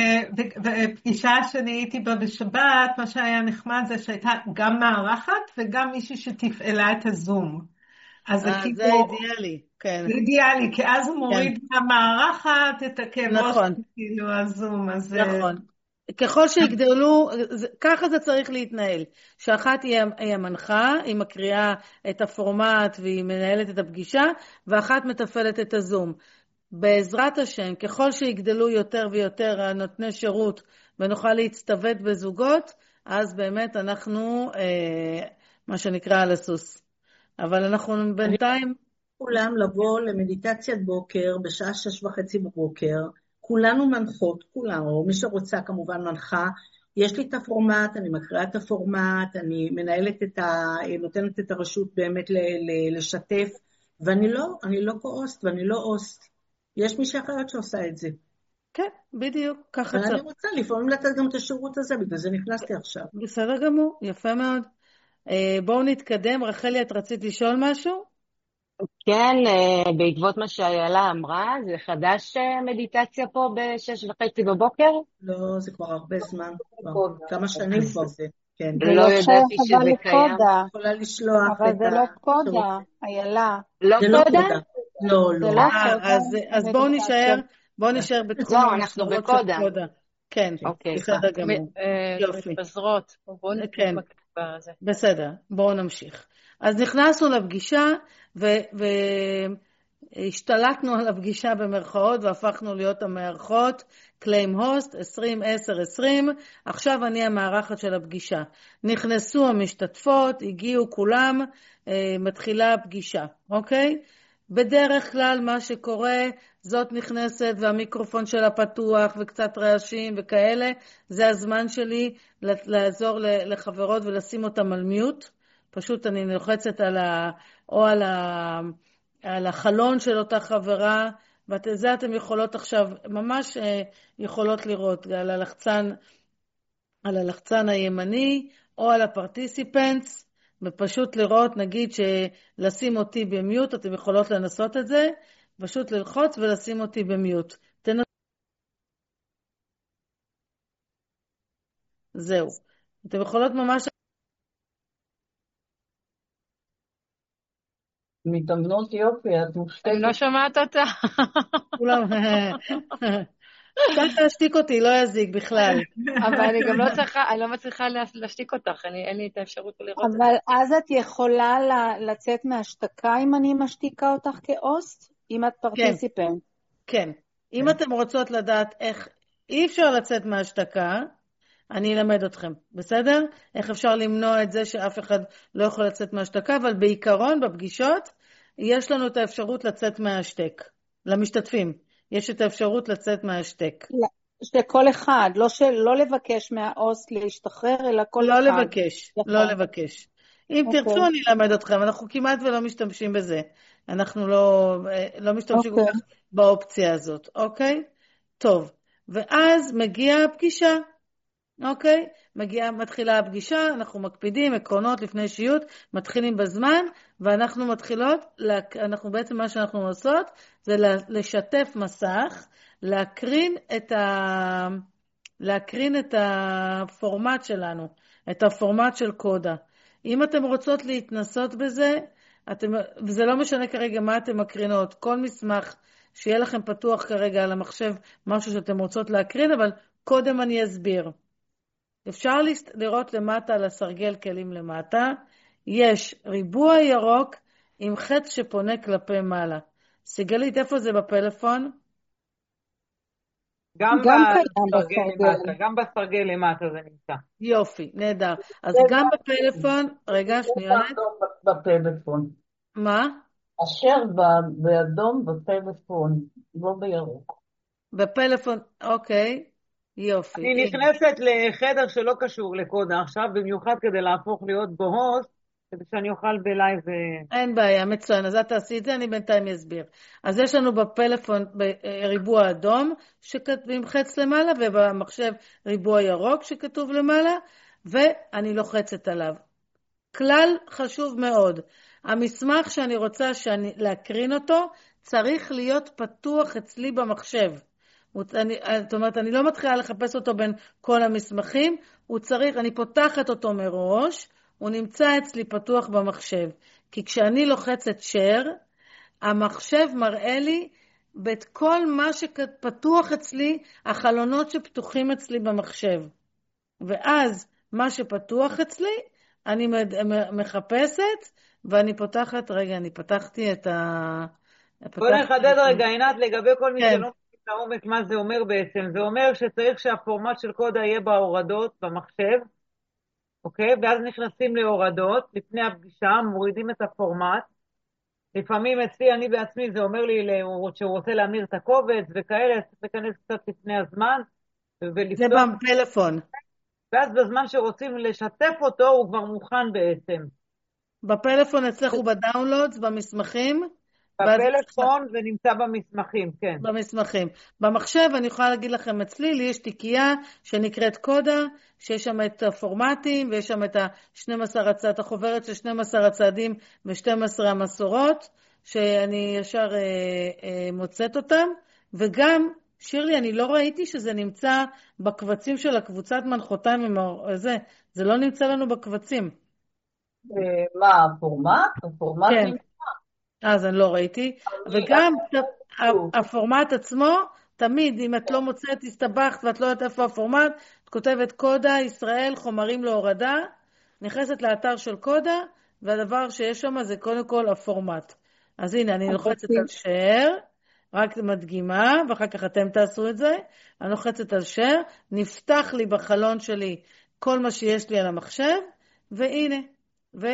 ופגישה שאני הייתי בה בשבת, מה שהיה נחמד זה שהייתה גם מערכת וגם מישהי שתפעלה את הזום. אז זה אה, כאילו, זה אידיאלי, כן. זה אידיאלי, כי אז הוא כן, מוריד מהמערכת את הכאב ראש, נכון, כאילו הזום, אז אה, נכון. ככל שיגדלו, זה- ככה זה צריך להתנהל. שאחת היא היא המנחה, היא מקריאה את הפורמט והיא מנהלת את הפגישה, ואחת מתפעלת את הזום. בעזרת השם, ככל שיגדלו יותר ויותר הנותני שירות ונוכל להצטוות בזוגות, אז באמת אנחנו, אה, מה שנקרא, על הסוס. אבל אנחנו אני בינתיים, כולם לבוא למדיטציית בוקר בשעה שש וחצי בבוקר, כולנו מנחות, כולם, או מי שרוצה כמובן מנחה, יש לי את הפורמט, אני מקריאה את הפורמט, אני מנהלת את ה... נותנת את הרשות באמת ל- ל- לשתף, ואני לא, אני לא כעוסט ואני לא עוסט. יש מישהי אחרת שעושה את זה. כן, בדיוק, ככה אבל אני צריך. רוצה לפעמים לתת גם את השירות הזה, בגלל זה נכנסתי עכשיו. בסדר גמור, יפה מאוד. אה, בואו נתקדם. רחלי, את רצית לשאול משהו? כן, אה, בעקבות מה שאיילה אמרה, זה חדש אה, מדיטציה פה בשש וחצי בבוקר? לא, זה כבר הרבה זמן, כבר כמה שנים כבר זה, כן. זה לא לא ידעתי שייך אבל שזה קיים. לקודה, אני יכולה לשלוח אבל את זה לא השירות. קודה, איילה. לא זה לא קודה? קודה. לא, זה לא. לא אה, קודה, אז, אז בואו נשאר, מדיטציה. בואו נשאר בתחום לא, אנחנו המחשבות של בקודה. קודה. כן, אוקיי. בסדר גמור. מ- אה, יופי. מתפזרות. בואו כן, נתמקד בזה. בסדר, בואו נמשיך. אז נכנסנו לפגישה והשתלטנו על הפגישה במרכאות והפכנו להיות המארחות, קליים הוסט, עשרים עשר עשרים, עכשיו אני המארחת של הפגישה. נכנסו המשתתפות, הגיעו כולם, אה, מתחילה הפגישה, אוקיי? בדרך כלל מה שקורה, זאת נכנסת והמיקרופון שלה פתוח וקצת רעשים וכאלה, זה הזמן שלי לעזור לחברות ולשים אותם על מיוט. פשוט אני לוחצת על ה... או על, ה... על החלון של אותה חברה, ואת זה אתם יכולות עכשיו, ממש יכולות לראות על הלחצן, על הלחצן הימני או על הפרטיסיפנטס, ופשוט לראות, נגיד שלשים אותי במיוט, אתם יכולות לנסות את זה, פשוט ללחוץ ולשים אותי במיוט. תנסו. זהו. אתם יכולות ממש... מתאמנות יופי, את מושתקת. אני לא שומעת אותה. כולם... קצת להשתיק אותי, לא יזיק בכלל. אבל אני גם לא צריכה, אני לא מצליחה להשתיק אותך, אני, אין לי את האפשרות לראות את זה. אבל אז את יכולה ל- לצאת מהשתקה אם אני משתיקה אותך כאוסט? אם את פרטיסיפנט. כן. אם אתם רוצות לדעת איך אי אפשר לצאת מהשתקה, אני אלמד אתכם, בסדר? איך אפשר למנוע את זה שאף אחד לא יכול לצאת מהשתקה, אבל בעיקרון בפגישות יש לנו את האפשרות לצאת מהשתק. למשתתפים יש את האפשרות לצאת מהשתק. שכל אחד, לא, של, לא לבקש מהאוסט להשתחרר, אלא כל לא אחד. לבקש, יכול. לא לבקש. אם אוקיי. תרצו אני אלמד אתכם, אנחנו כמעט ולא משתמשים בזה. אנחנו לא, לא משתמשים אוקיי. כל כך באופציה הזאת, אוקיי? טוב, ואז מגיעה הפגישה. אוקיי, מגיעה, מתחילה הפגישה, אנחנו מקפידים, עקרונות לפני שיעוט, מתחילים בזמן, ואנחנו מתחילות, אנחנו בעצם מה שאנחנו עושות, זה לשתף מסך, להקרין את, ה, להקרין את הפורמט שלנו, את הפורמט של קודה. אם אתם רוצות להתנסות בזה, אתם, וזה לא משנה כרגע מה אתם מקרינות, כל מסמך שיהיה לכם פתוח כרגע על המחשב, משהו שאתם רוצות להקרין, אבל קודם אני אסביר. אפשר לראות למטה על הסרגל כלים למטה, יש ריבוע ירוק עם חץ שפונה כלפי מעלה. סיגלית, איפה זה בפלאפון? גם גם בסרגל קיים למטה, בסרגל. גם בסרגל למטה זה נמצא. יופי, נהדר. אז זה גם גם- בפלאפון, רגע, זה שנייה, באדום בפלאפון. מה? אשר ב- באדום בפלאפון, לא בירוק. בפלאפון, אוקיי, יופי. אני הנה. נכנסת לחדר שלא קשור לקודה עכשיו, במיוחד כדי להפוך להיות בו הוסט, כדי שאני אוכל בלייב. אין בעיה, מצוין, אז את תעשי את זה, אני בינתיים אסביר. אז יש לנו בפלאפון ריבוע אדום שכתוב עם חץ למעלה, ובמחשב ריבוע ירוק שכתוב למעלה, ואני לוחצת עליו. כלל חשוב מאוד, המסמך שאני רוצה שאני, להקרין אותו, צריך להיות פתוח אצלי במחשב. אני, זאת אומרת, אני לא מתחילה לחפש אותו בין כל המסמכים, הוא צריך, אני פותחת אותו מראש, הוא נמצא אצלי פתוח במחשב. כי כשאני לוחצת share, המחשב מראה לי את כל מה שפתוח אצלי, החלונות שפתוחים אצלי במחשב. ואז מה שפתוח אצלי, אני מחפשת, ואני פותחת, רגע, אני פתחתי את ה... בוא נחדד רגע, עינת, לגבי כל מי כן. שלא מבין לעומק מה זה אומר בעצם. זה אומר שצריך שהפורמט של קודה יהיה בהורדות במחשב, אוקיי? ואז נכנסים להורדות, לפני הפגישה, מורידים את הפורמט. לפעמים אצלי, אני בעצמי, זה אומר לי שהוא רוצה להמיר את הקובץ וכאלה, צריך להיכנס קצת לפני הזמן. זה בפלאפון. ואז בזמן שרוצים לשתף אותו, הוא כבר מוכן בעצם. בפלאפון אצלך הוא בדאונלודס, במסמכים? בפלאפון זה נמצא במסמכים, כן. במסמכים. במחשב אני יכולה להגיד לכם אצלי, לי יש תיקייה שנקראת קודה, שיש שם את הפורמטים, ויש שם את ה-שנים עשר הצעת החוברת של שנים עשר הצעדים ו-שתים עשרה המסורות, שאני ישר אה, אה, מוצאת אותם, וגם, שירלי, אני לא ראיתי שזה נמצא בקבצים של הקבוצת מנחותיים, זה, זה לא נמצא לנו בקבצים. מה, הפורמט? הפורמט כן. נמצא. אז אני לא ראיתי, וגם הפורמט עצמו, תמיד אם את לא מוצאת, הסתבכת ואת לא יודעת איפה הפורמט, את כותבת קודה, ישראל, חומרים להורדה, נכנסת לאתר של קודה, והדבר שיש שם זה קודם כל הפורמט. אז הנה, אני לוחצת על share, רק מדגימה, ואחר כך אתם תעשו את זה, אני לוחצת על share, נפתח לי בחלון שלי כל מה שיש לי על המחשב, והנה, ו...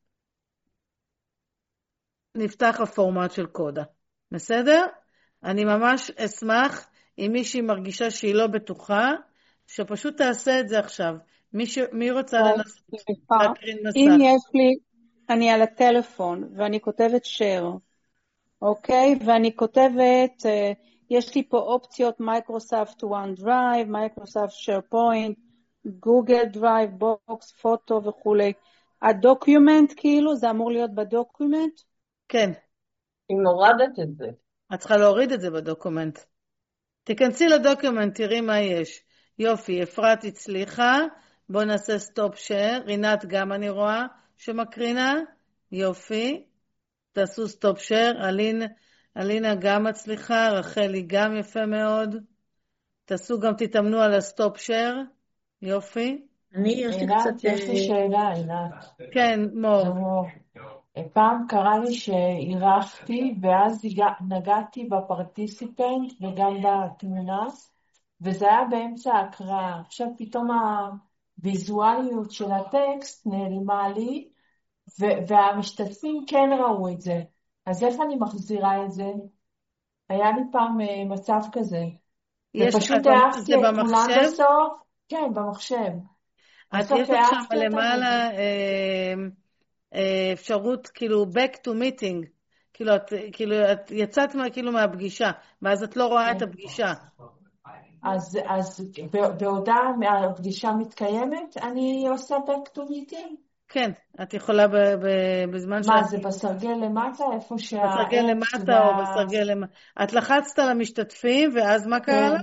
נפתח הפורמט של קודה. בסדר? אני ממש אשמח אם מישהי מרגישה שהיא לא בטוחה, שפשוט תעשה את זה עכשיו. מי, ש... מי רוצה לנסות להקרין מסך? אם יש לי, אני על הטלפון ואני כותבת share, אוקיי? ואני כותבת, יש לי פה אופציות מייקרוסופט OneDrive, מייקרוסופט SharePoint, גוגל דרייב, בוקס, פוטו וכולי. הדוקומנט כאילו, זה אמור להיות בדוקומנט? כן. אם הורדת את זה. את צריכה להוריד את זה בדוקומנט. תיכנסי לדוקומנט, תראי מה יש. יופי, אפרת הצליחה. בואו נעשה סטופ שייר. רינת גם אני רואה שמקרינה. יופי. תעשו סטופ שייר. אלין, אלינה גם הצליחה. רחלי גם יפה מאוד. תעשו גם, תתאמנו על הסטופ שייר. יופי. אני, יש לי עינת, קצת... יש לי שאלה, עינת. כן, מור. פעם קרה לי שעירפתי, ואז נגעתי בפרטיסיפנט וגם בתמונה, וזה היה באמצע ההקראה. עכשיו פתאום הוויזואליות של הטקסט נעלמה לי, והמשתתפים כן ראו את זה. אז איך אני מחזירה את זה? היה לי פעם מצב כזה. ופשוט העפתי את כולם בסוף. כן, במחשב. את יש לך שם למעלה אפשרות כאילו back to meeting, כאילו את, כאילו את יצאת מה, כאילו מהפגישה, ואז את לא רואה את הפגישה. אז, אז בהודעה מהפגישה מתקיימת, אני עושה back to meeting? כן, את יכולה ב, ב, בזמן מה, זה בסרגל למטה? איפה שה... בסרגל למטה או בסרגל למטה. את לחצת על המשתתפים, ואז מה קרה לך?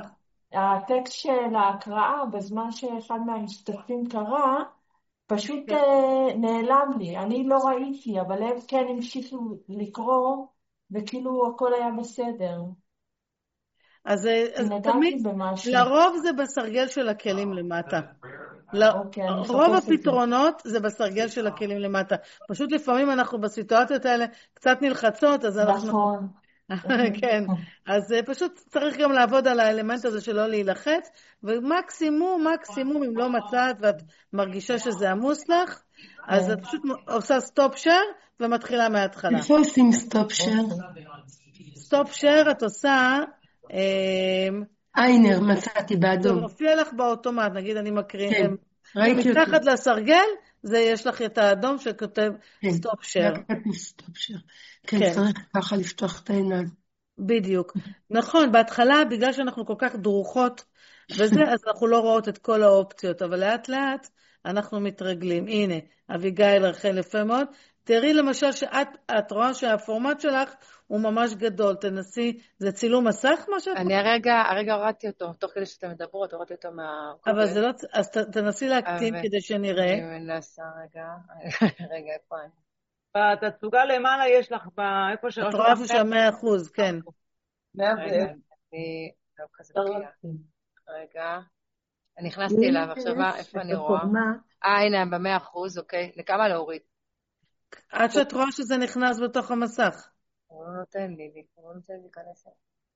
הטקסט של ההקראה, בזמן שאחד מהמשתתפים קרא, פשוט כן. אה, נעלם לי. אני לא ראיתי, אבל הם כן המשיכו לקרוא, וכאילו הכל היה בסדר. אז, אה, כי אז נגעתי תמיד, במשהו. לרוב זה בסרגל של הכלים למטה. ל- אוקיי, אני רוב אחפש את זה. הפתרונות זה בסרגל של הכלים למטה. פשוט לפעמים אנחנו בסיטואציות האלה קצת נלחצות, אז אנחנו... נכון. כן, אז אה, פשוט צריך גם לעבוד על האלמנט הזה שלא להילחץ, ומקסימום, מקסימום, אם לא מצאת ואת מרגישה שזה עמוס לך, אז את פשוט עושה סטופ שייר ומתחילה מההתחלה. איפה עושים סטופ שייר? סטופ שייר את עושה, אה, איינר, מצאתי זה באדום. מופיע לך באוטומט, נגיד אני מקריא, כן, אה, ראיתי אותו. מתחת לסרגל, זה יש לך את האדום שכותב כן, סטופ שייר. רק כתוב סטופ שייר. כן, כן. צריך ככה לפתוח את העיניים. בדיוק. נכון, בהתחלה, בגלל שאנחנו כל כך דרוכות וזה, אז אנחנו לא רואות את כל האופציות, אבל לאט לאט אנחנו מתרגלים. הנה, אביגיל רחל יפה מאוד. תראי למשל שאת את רואה שהפורמט שלך הוא ממש גדול. תנסי, זה צילום מסך מה שאת... אני הרגע, הרגע הורדתי אותו, תוך כדי שאתם מדברות, הורדתי אותו מהקובץ. אבל זה לא... אז ת- תנסי להקטין אבל- כדי שנראה. אני מנסה רגע, רגע, איפה אני? בתצוגה למעלה יש לך, ב- איפה את שרשום רואה לך איפה שהמאה אחוז, כן. מאה רגע, ואפס. אני לא כזה אפשר בקיאה. להתחיל. רגע, אני נכנסתי אליו, עכשיו מה, איפה אני רואה? הפורמט, אה, הנה, במאה אחוז, אוקיי. לכמה להוריד? עד שאת רואה שזה נכנס בתוך המסך. הוא לא נותן לי, הוא לא נותן לי להיכנס.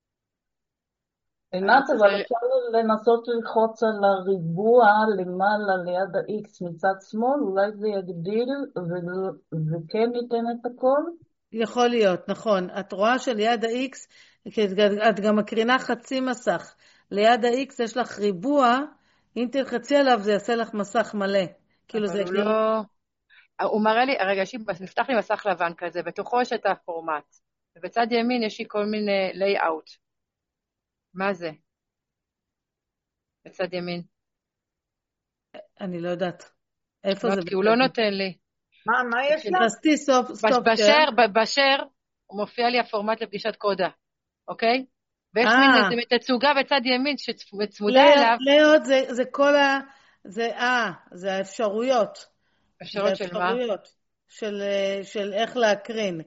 עינת, אני אבל צריך- אפשר לנסות ללחוץ על הריבוע למעלה ליד ה-X מצד שמאל, אולי זה יגדיל ו- וכן ניתן את הכל? יכול להיות, נכון. את רואה שליד ה-X, כי את גם מקרינה חצי מסך. ליד ה-X יש לך ריבוע, אם תלחצי עליו זה יעשה לך מסך מלא. כאילו זה... אבל הוא לא... הוא מראה לי, רגע, יש לי- נפתח לי מסך לבן כזה, בתוכו יש את הפורמט. ובצד ימין יש לי כל מיני לייאוט. מה זה? בצד ימין. אני לא יודעת. איפה לא, זה? כי הוא לא נותן לי. מה, מה יש לך? תעשי סטופ, סטופ בש- שייר. בשר, ב- בשר, הוא מופיע לי הפורמט לפגישת קודה, אוקיי? ויש אה. מין איזה תצוגה בצד ימין שצמודה לאות- אליו, לאות זה, זה כל ה... זה, אה, זה האפשרויות. אפשרות זה של מה? האפשרויות של, אה, של איך להקרין.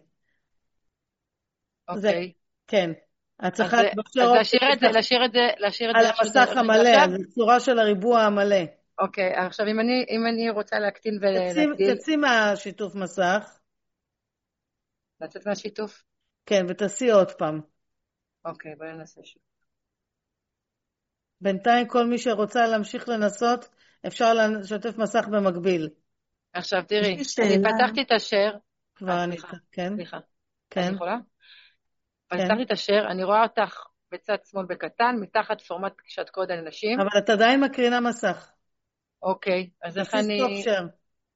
זה, אוקיי. כן. את אז צריכה זה- לבחר אז אופציה להשאיר את זה, שתח- להשאיר את זה, להשאיר את על זה איך שזה המסך רגע המלא, עכשיו? על הצורה של הריבוע המלא. אוקיי, עכשיו אם אני, אם אני רוצה להקטין תצאי- ולהגדיל, תצאי מהשיתוף מסך, לצאת מהשיתוף? כן, ותעשי עוד פעם. אוקיי, בואי ננסה שוב. בינתיים כל מי שרוצה להמשיך לנסות, אפשר לשתף מסך במקביל. עכשיו תראי, יש לי אני שאלה. פתחתי את השאר, כבר אה, אני, סליחה, כן, סליחה, כן, אני יכולה? כן. פתחתי את השאר, אני רואה אותך בצד שמאל בקטן, מתחת פורמט פגישת קודה לנשים. אבל את עדיין מקרינה מסך. אוקיי, אז איך תעשי סטופ אני... שייר.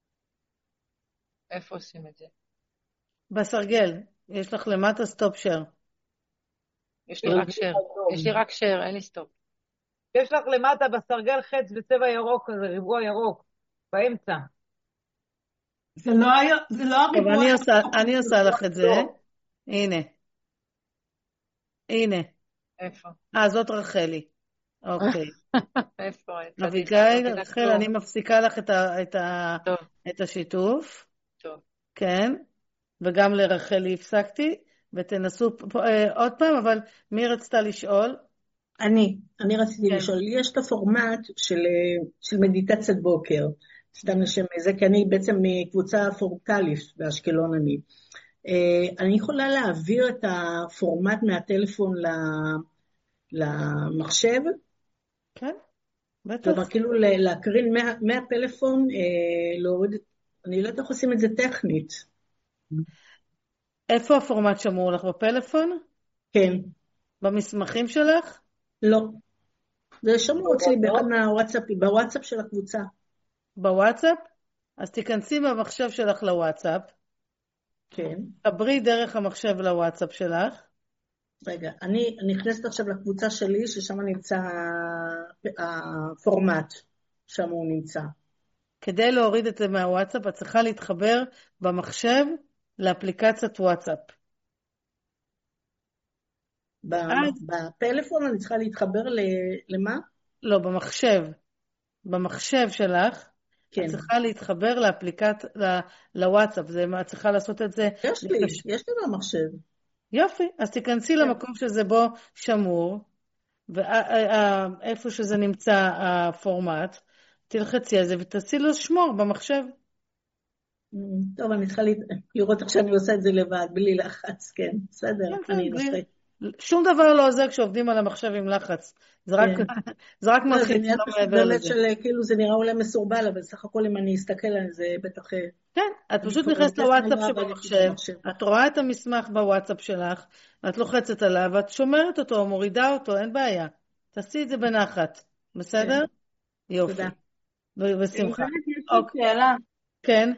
איפה עושים את זה? בסרגל, יש לך למטה סטופ שייר. יש לי רק share, יש לי רק share, אין לי סטופ. יש לך למטה בסרגל חץ בצבע ירוק כזה, ריבוע ירוק, באמצע. זה לא היה, זה לא טוב, הריבוע. אני עושה, אני עושה לך את זה. הנה. הנה. איפה? אה, זאת רחלי. אוקיי. איפה? אביגיל, רחל, אני מפסיקה לך את ה- את ה- טוב, את השיתוף. טוב. כן. וגם לרחלי הפסקתי. ותנסו פה, אה, עוד פעם, אבל מי רצתה לשאול? אני, אני רציתי כן. לשאול, לי יש את הפורמט של, של מדיטציית בוקר, סתם לשם זה, כי אני בעצם מקבוצה פורטליף באשקלון אני. אני יכולה להעביר את הפורמט מהטלפון למחשב? כן, בטח. כלומר, כאילו להקרין מה, מהפלאפון, להוריד, אני לא יודעת איך עושים את זה טכנית. איפה הפורמט שמור לך? בפלאפון? כן. במסמכים שלך? לא. זה שמור אצלי באחד מהוואטסאפים, בוואטסאפ של הקבוצה. בוואטסאפ? אז תיכנסי במחשב שלך לוואטסאפ. כן. תברי דרך המחשב לוואטסאפ שלך. רגע, אני נכנסת עכשיו לקבוצה שלי, ששם נמצא הפורמט, שם הוא נמצא. כדי להוריד את זה מהוואטסאפ, את צריכה להתחבר במחשב לאפליקציית וואטסאפ. ואז, בפלאפון אני צריכה להתחבר למה? לא, במחשב. במחשב שלך, כן. את צריכה להתחבר לאפליקט, לוואטסאפ, זה, את צריכה לעשות את זה. יש לי, לפש... יש לי במחשב. יופי, אז תיכנסי כן. למקום שזה בו שמור, ואיפה שזה נמצא הפורמט, תלחצי על זה ותעשי לו שמור במחשב. טוב, אני צריכה לראות איך שאני עושה את זה לבד, בלי לחץ, כן, בסדר, כן, אני בלי... נושא. שום דבר לא עוזר כשעובדים על המחשב עם לחץ. זה רק, זה רק מתחיל לא מעבר לזה. של, כאילו זה נראה אולי מסורבל, אבל סך הכל אם אני אסתכל על זה בטח... כן, את פשוט נכנסת לוואטסאפ שבמחשב, את רואה את המסמך בוואטסאפ שלך, את לוחצת עליו, ואת שומרת אותו, מורידה אותו, אין בעיה. תעשי את זה בנחת, בסדר? יופי. בשמחה. שאלה. כן.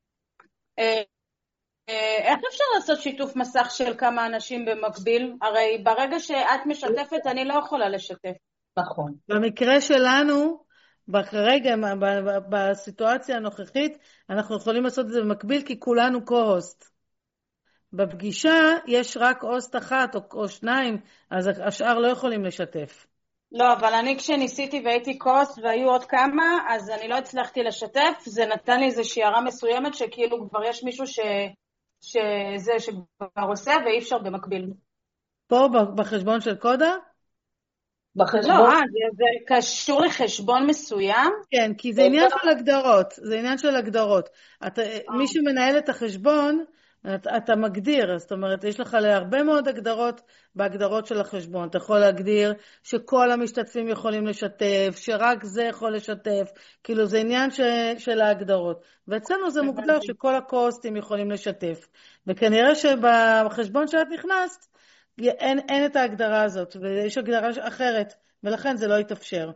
איך אפשר לעשות שיתוף מסך של כמה אנשים במקביל? הרי ברגע שאת משתפת, אני לא יכולה לשתף. נכון. במקרה שלנו, כרגע, בסיטואציה הנוכחית, אנחנו יכולים לעשות את זה במקביל, כי כולנו קו-הוסט. בפגישה יש רק הוסט אחת או, או שניים, אז השאר לא יכולים לשתף. לא, אבל אני כשניסיתי והייתי קו-הוסט והיו עוד כמה, אז אני לא הצלחתי לשתף. זה נתן לי איזו שיערה מסוימת שכאילו כבר יש מישהו ש... שזה שכבר עושה ואי אפשר במקביל. פה בחשבון של קודה? בחשבון? לא, אה, זה, זה קשור לחשבון מסוים? כן, כי זה עניין של הגדרות, זה עניין של הגדרות. אתה, מי שמנהל את החשבון, אתה, אתה מגדיר, זאת אומרת, יש לך להרבה מאוד הגדרות בהגדרות של החשבון. אתה יכול להגדיר שכל המשתתפים יכולים לשתף, שרק זה יכול לשתף, כאילו זה עניין ש, של ההגדרות. ואצלנו זה מוגדר שכל הקוסטים יכולים לשתף. וכנראה שבחשבון שאת נכנסת, אין, אין את ההגדרה הזאת, ויש הגדרה אחרת, ולכן זה לא יתאפשר.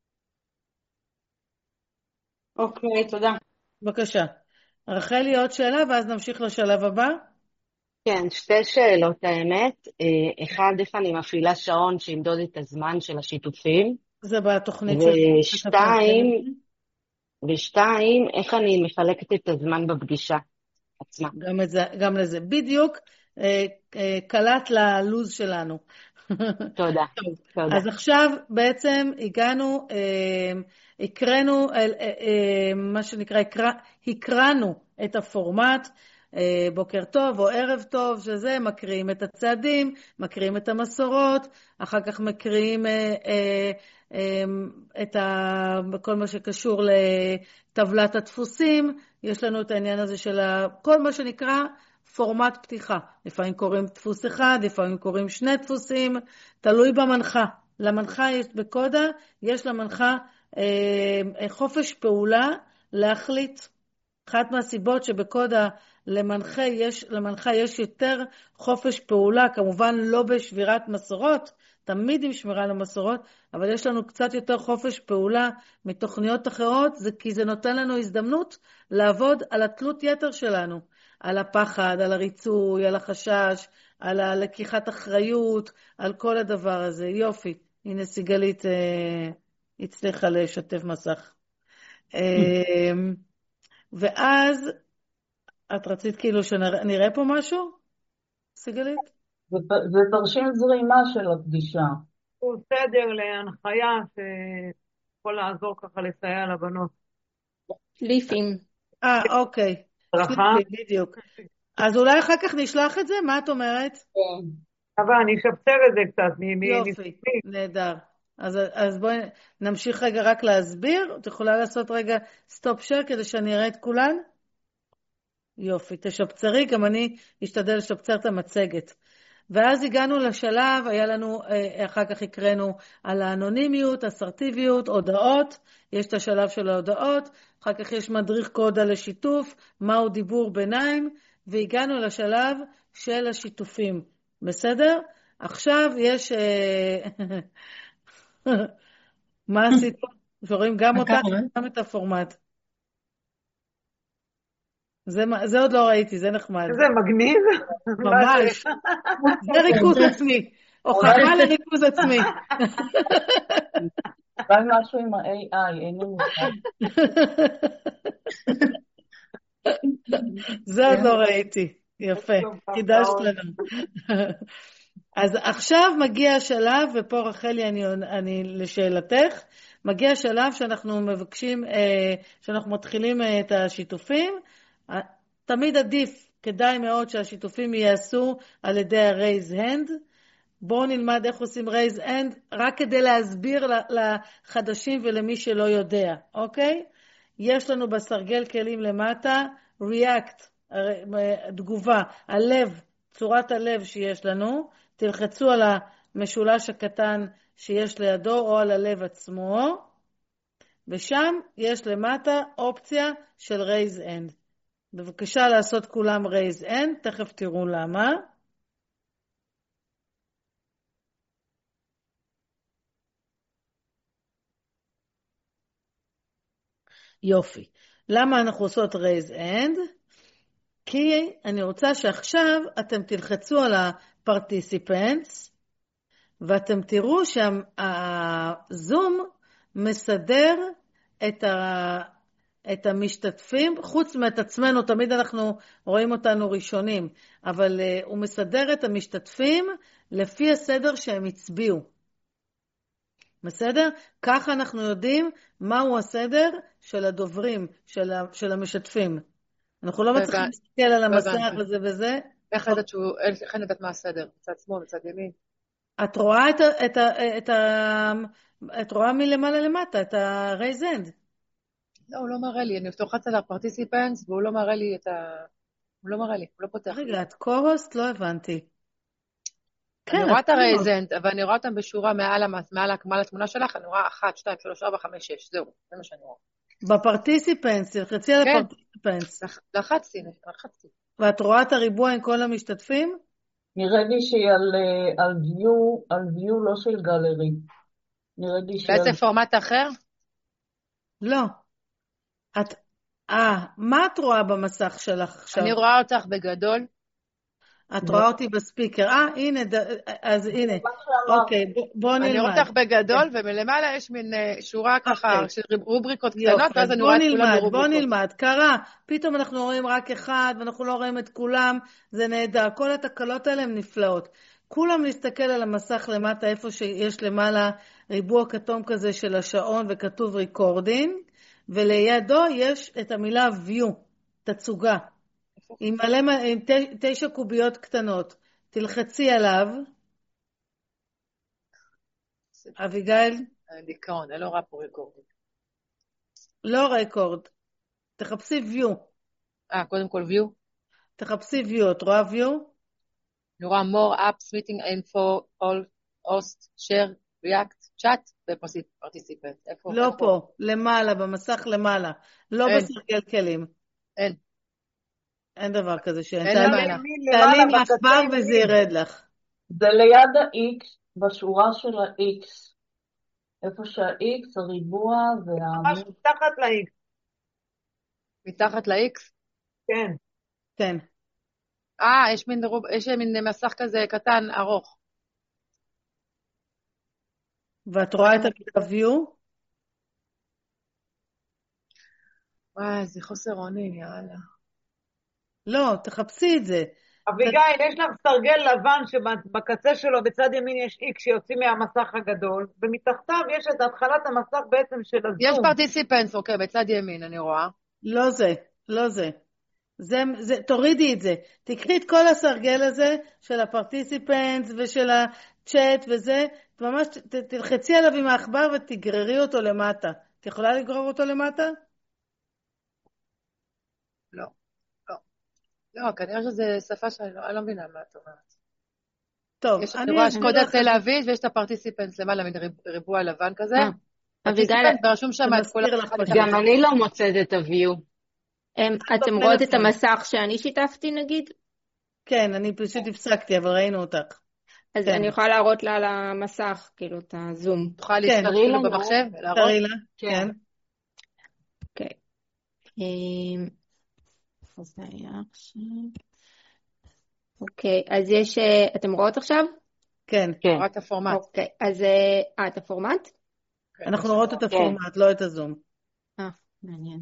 אוקיי, תודה. בבקשה. רחלי, עוד שאלה, ואז נמשיך לשלב הבא. כן, שתי שאלות האמת. אחד, איך אני מפעילה שעון שימדוד את הזמן של השיתופים. זה בתוכנית. ושתיים, ושתיים, איך אני מחלקת את הזמן בפגישה עצמה. גם, את זה, גם לזה. בדיוק אה, אה, קלט ללוז שלנו. תודה. טוב, תודה. אז עכשיו בעצם הגענו, אה, הקראנו, אה, אה, מה שנקרא, הקרא, הקראנו את הפורמט, אה, בוקר טוב או ערב טוב, שזה מקריאים את הצעדים, מקריאים את המסורות, אחר כך מקריאים אה, אה, אה, את ה, כל מה שקשור לטבלת הדפוסים, יש לנו את העניין הזה של ה, כל מה שנקרא פורמט פתיחה. לפעמים קוראים דפוס אחד, לפעמים קוראים שני דפוסים, תלוי במנחה. למנחה יש בקודה, יש למנחה אה, חופש פעולה להחליט. אחת מהסיבות שבקודה למנחה יש, למנחה יש יותר חופש פעולה, כמובן לא בשבירת מסורות, תמיד עם שמירה למסורות, אבל יש לנו קצת יותר חופש פעולה מתוכניות אחרות, זה כי זה נותן לנו הזדמנות לעבוד על התלות יתר שלנו, על הפחד, על הריצוי, על החשש, על הלקיחת אחריות, על כל הדבר הזה. יופי, הנה סיגלית אה, הצליחה לשתף מסך. אה, ואז, את רצית כאילו שנראה פה משהו, סיגלית? זה, זה תרשים זרימה של הפגישה. הוא סדר להנחיה שיכול לעזור ככה לסייע לבנות. שליפים. אה, אוקיי. שליפים, בדיוק. אז אולי אחר כך נשלח את זה? מה את אומרת? כן. אבל אני אשפצר את זה קצת. יופי, נהדר. אז, אז בואי נמשיך רגע רק להסביר. את יכולה לעשות רגע סטופ שייר כדי שאני אראה את כולן? יופי, תשפצרי, גם אני אשתדל לשפצר את המצגת. ואז הגענו לשלב, היה לנו, אחר כך הקראנו על האנונימיות, אסרטיביות, הודעות, יש את השלב של ההודעות, אחר כך יש מדריך קודה לשיתוף, מהו דיבור ביניים, והגענו לשלב של השיתופים. בסדר? עכשיו יש... מה עשית? שרואים גם אותך, גם את הפורמט. זה, זה עוד לא ראיתי, זה נחמד. זה מגניב. ממש. זה ריכוז עצמי. הוכחה לריכוז עצמי. אבל משהו עם ה-איי איי, אין לי מושג. זה עוד לא ראיתי. יפה. חידשת לנו. אז עכשיו מגיע השלב, ופה רחלי אני, אני לשאלתך, מגיע השלב שאנחנו מבקשים, שאנחנו מתחילים את השיתופים, תמיד עדיף, כדאי מאוד שהשיתופים ייעשו על ידי ה-raise hand, בואו נלמד איך עושים raise hand, רק כדי להסביר לחדשים ולמי שלא יודע, אוקיי? יש לנו בסרגל כלים למטה, react, תגובה, הלב, צורת הלב שיש לנו, תלחצו על המשולש הקטן שיש לידו או על הלב עצמו, ושם יש למטה אופציה של raise hand. בבקשה לעשות כולם raise hand, תכף תראו למה. יופי. למה אנחנו עושות raise hand? כי אני רוצה שעכשיו אתם תלחצו על ה-participants, ואתם תראו שהזום מסדר את, ה... את המשתתפים, חוץ מאת עצמנו, תמיד אנחנו רואים אותנו ראשונים, אבל uh, הוא מסדר את המשתתפים לפי הסדר שהם הצביעו. בסדר? ככה אנחנו יודעים מהו הסדר של הדוברים, של, ה... של המשתתפים. אנחנו לא מצליחים להסתכל על המסך וזה וזה. איך יודעת שהוא, איך אני יודעת מה הסדר? מצד שמאל, מצד ימין? את רואה את ה... את ה... את ה... את רואה מלמעלה למטה, את ה-raise hand. לא, הוא לא מראה לי, אני לוחצת על ה-participants, והוא לא מראה לי את ה... הוא לא מראה לי, הוא לא פותח לי. רגע, את co-host? לא הבנתי. אני רואה את ה-raise hand, אבל אני רואה אותם בשורה מעל התמונה שלך, אני רואה אחת, שתיים, שלוש, ארבע, חמש, שש, זהו, זה מה שאני רואה. בפרטיסיפנס, תלחצי על הפרטיסיפנס. לחצתי, לחצתי. ואת רואה את הריבוע עם כל המשתתפים? נראה לי שהיא על view, על view לא של גלרי. נראה לי שהיא... באיזה פורמט אחר? לא. את... אה, מה את רואה במסך שלך עכשיו? אני רואה אותך בגדול. את רואה אותי בספיקר. אה, הנה, אז הנה. אוקיי, בוא נלמד. אני רואה אותך בגדול, ומלמעלה יש מין שורה ככה של רובריקות קטנות, ואז אני רואה את כולם ברובריקות. בוא נלמד, קרה. פתאום אנחנו רואים רק אחד, ואנחנו לא רואים את כולם, זה נהדר. כל התקלות האלה הן נפלאות. כולם להסתכל על המסך למטה, איפה שיש למעלה ריבוע כתום כזה של השעון, וכתוב ריקורדינג, ולידו יש את המילה view, תצוגה. עם, מלא, עם תשע קוביות קטנות. תלחצי עליו. אביגיל? דיכאון, אני לא רואה פה ריקורד. לא ריקורד. תחפשי view. אה, קודם כל view? תחפשי view. את רואה view? אני רואה more apps, meeting info, all, host, share, react, chat ו-participant. איפה? לא פה, למעלה, במסך למעלה. לא בסרגל כלים. אין. אין דבר כזה שאין. תעלי מעכבר וזה ירד לך. זה ליד ה-X, בשורה של ה-X. איפה שה-X, הריבוע וה... מתחת ל-X. מתחת ל-X? כן. כן. אה, יש מין, יש מין מסך כזה קטן, ארוך. ואת רואה את ה-view? וואי, זה חוסר אונים, יאללה. לא, תחפשי את זה. אביגיל, יש לך סרגל לבן שבקצה שלו בצד ימין יש X שיוצאים מהמסך הגדול, ומתחתיו יש את התחלת המסך בעצם של הזום. יש פרטיסיפנס, אוקיי, בצד ימין, אני רואה. לא זה, לא זה. זה, זה, תורידי את זה. תקחי את כל הסרגל הזה של הפרטיסיפנס ושל הצ'אט וזה, ממש ת, תלחצי עליו עם האחבר ותגררי אותו למטה. את יכולה לגרור אותו למטה? לא. לא, כנראה שזה שפה שאני לא, לא מבינה מה את אומרת. טוב, יש אני רואה שקודת תל אביב, ויש את הפרטיסיפנס למעלה מריבוע לבן כזה. פרטיסיפנס ברשום שם את כל אחד. גם אני לא מוצאת את הוויו. אתם רואות את המסך שאני שיתפתי נגיד? כן, אני פשוט הפסקתי, אבל ראינו אותך. אז אני יכולה להראות לה על המסך, כאילו את הזום. תוכל להסתכל לה במחשב? תראי לה, כן. אוקיי. אז זה היה עכשיו. אוקיי, אז יש, אתם רואות עכשיו? כן. רואה את הפורמט. אוקיי, אז, אה, את הפורמט? אנחנו רואות את הפורמט, לא את הזום. אה, מעניין.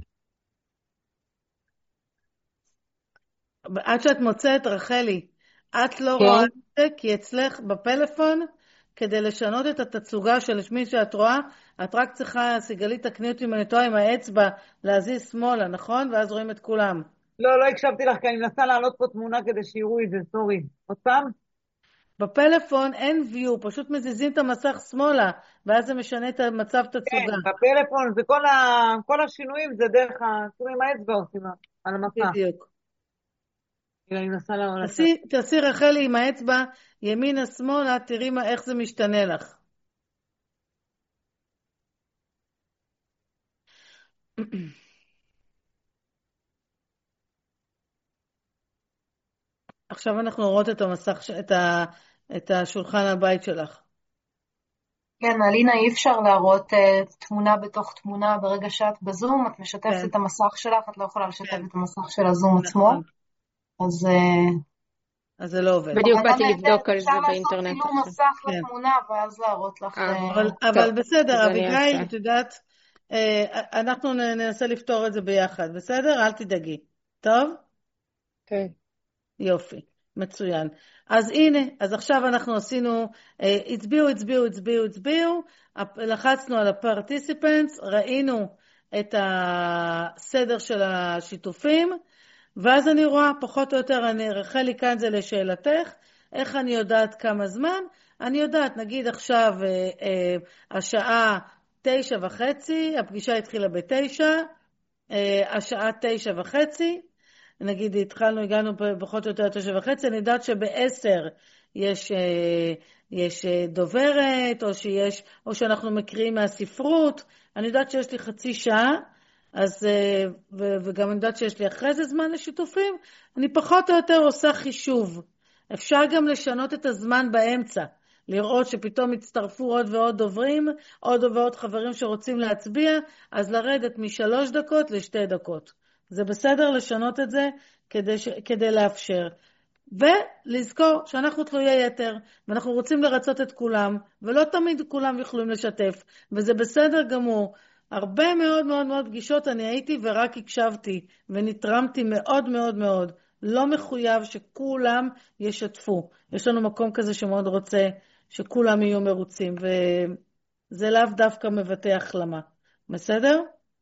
עד שאת מוצאת, רחלי, את לא כן. רואה את זה, כי אצלך בפלאפון, כדי לשנות את התצוגה של מי שאת רואה, את רק צריכה, סיגלית, תקני אותי אם אני טועה, עם האצבע להזיז שמאלה, נכון? ואז רואים את כולם. לא, לא הקשבתי לך, כי אני מנסה להעלות פה תמונה כדי שיראו את זה, סורי. עוד פעם? בפלאפון אין view, פשוט מזיזים את המסך שמאלה, ואז זה משנה את המצב תצוגה. כן, בפלאפון, וכל ה... כל השינויים זה דרך ה... עם האצבע עושים על המסך. בדיוק. אני מנסה להעלות. תעשי, תעשי רחלי עם האצבע, ימינה שמאלה, תראי מה, איך זה משתנה לך. עכשיו אנחנו רואות את המסך, ש- את, ה, את השולחן הבית שלך. כן, אלינה, אי אפשר להראות uh, תמונה בתוך תמונה ברגע שאת בזום, את משתפת כן. את המסך שלך, את לא יכולה לשתף כן. את המסך של הזום עצמו, נכון. אז uh, אז זה לא עובד. בדיוק בכוונה באתי לבדוק על זה אפשר לעשות באינטרנט צילום עכשיו. מסך כן. לתמונה ואז להראות לך. אה, uh, אבל, טוב, אבל בסדר, אז אני אביגיל, אעשה. את יודעת, אה, אנחנו נ- ננסה לפתור את זה ביחד, בסדר? אל תדאגי. טוב? כן. יופי, מצוין. אז הנה, אז עכשיו אנחנו עשינו, אה, הצביעו, הצביעו, הצביעו, הצביעו, הפ- לחצנו על הפרטיסיפנטס, ראינו את הסדר של השיתופים, ואז אני רואה פחות או יותר, אני, רחלי כאן זה לשאלתך, איך אני יודעת כמה זמן? אני יודעת, נגיד עכשיו אה, אה, השעה תשע וחצי, הפגישה התחילה בתשע, אה, השעה תשע וחצי, נגיד התחלנו, הגענו פחות או יותר תשע וחצי, אני יודעת שבעשר יש, אה, יש אה, דוברת, או שיש, או שאנחנו מקריאים מהספרות, אני יודעת שיש לי חצי שעה, אז, אה, ו- וגם אני יודעת שיש לי אחרי זה זמן לשיתופים, אני פחות או יותר עושה חישוב. אפשר גם לשנות את הזמן באמצע, לראות שפתאום הצטרפו עוד ועוד דוברים, עוד ועוד חברים שרוצים להצביע, אז לרדת משלוש דקות לשתי דקות. זה בסדר לשנות את זה כדי, ש... כדי לאפשר. ולזכור שאנחנו תלויי יתר, ואנחנו רוצים לרצות את כולם, ולא תמיד כולם יכולים לשתף, וזה בסדר גמור. הרבה מאוד מאוד מאוד פגישות אני הייתי ורק הקשבתי, ונתרמתי מאוד מאוד מאוד. לא מחויב שכולם ישתפו. יש לנו מקום כזה שמאוד רוצה שכולם יהיו מרוצים, וזה לאו דווקא מבטא החלמה. בסדר?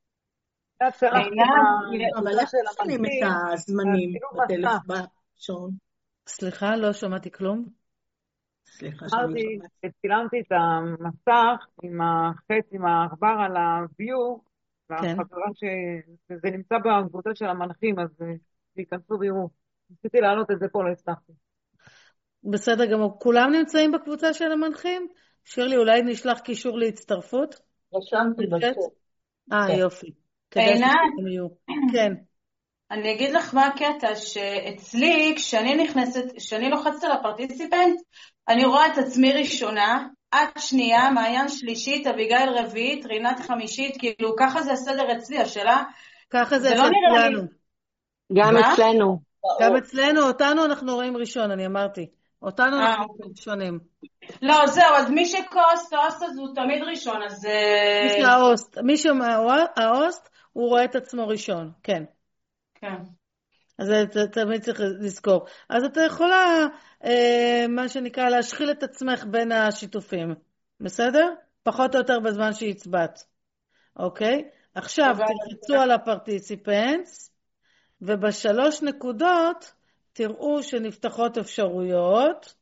אבל איך משנים את הזמנים בטלפון בשעון? סליחה, לא שמעתי כלום. סליחה אמרתי, צילמתי את המסך עם החץ, עם העכבר על ה-view, והחברה שזה נמצא בקבוצה של המנחים, אז שיכנסו ויראו. ניסיתי להעלות את זה פה, לא הצלחתי. בסדר גמור. כולם נמצאים בקבוצה של המנחים? שירלי, אולי נשלח קישור להצטרפות? רשמתי בצ'אט. אה, יופי. עינת? כן. אני אגיד לך מה הקטע, שאצלי, כשאני נכנסת, כשאני לוחצת על הפרטיסיפנט, אני רואה את עצמי ראשונה, את שנייה, מעיין שלישית, אביגיל רביעית, רינת חמישית, כאילו ככה זה הסדר אצלי, השאלה. ככה זה אצל כולנו. גם אצלנו. גם אצלנו, אותנו אנחנו רואים ראשון, אני אמרתי. אותנו אנחנו רואים ראשונים. לא, זהו, אז מי שקוסט, האוסט אז הוא תמיד ראשון, אז... מי שהאוסט, מי שהאוסט, הוא רואה את עצמו ראשון, כן. כן. אז אתה תמיד צריך לזכור. אז אתה יכולה, אה, מה שנקרא, להשחיל את עצמך בין השיתופים. בסדר? פחות או יותר בזמן שהצבעת. אוקיי? עכשיו תלחצו על הפרטיסיפנטס, ובשלוש נקודות תראו שנפתחות אפשרויות,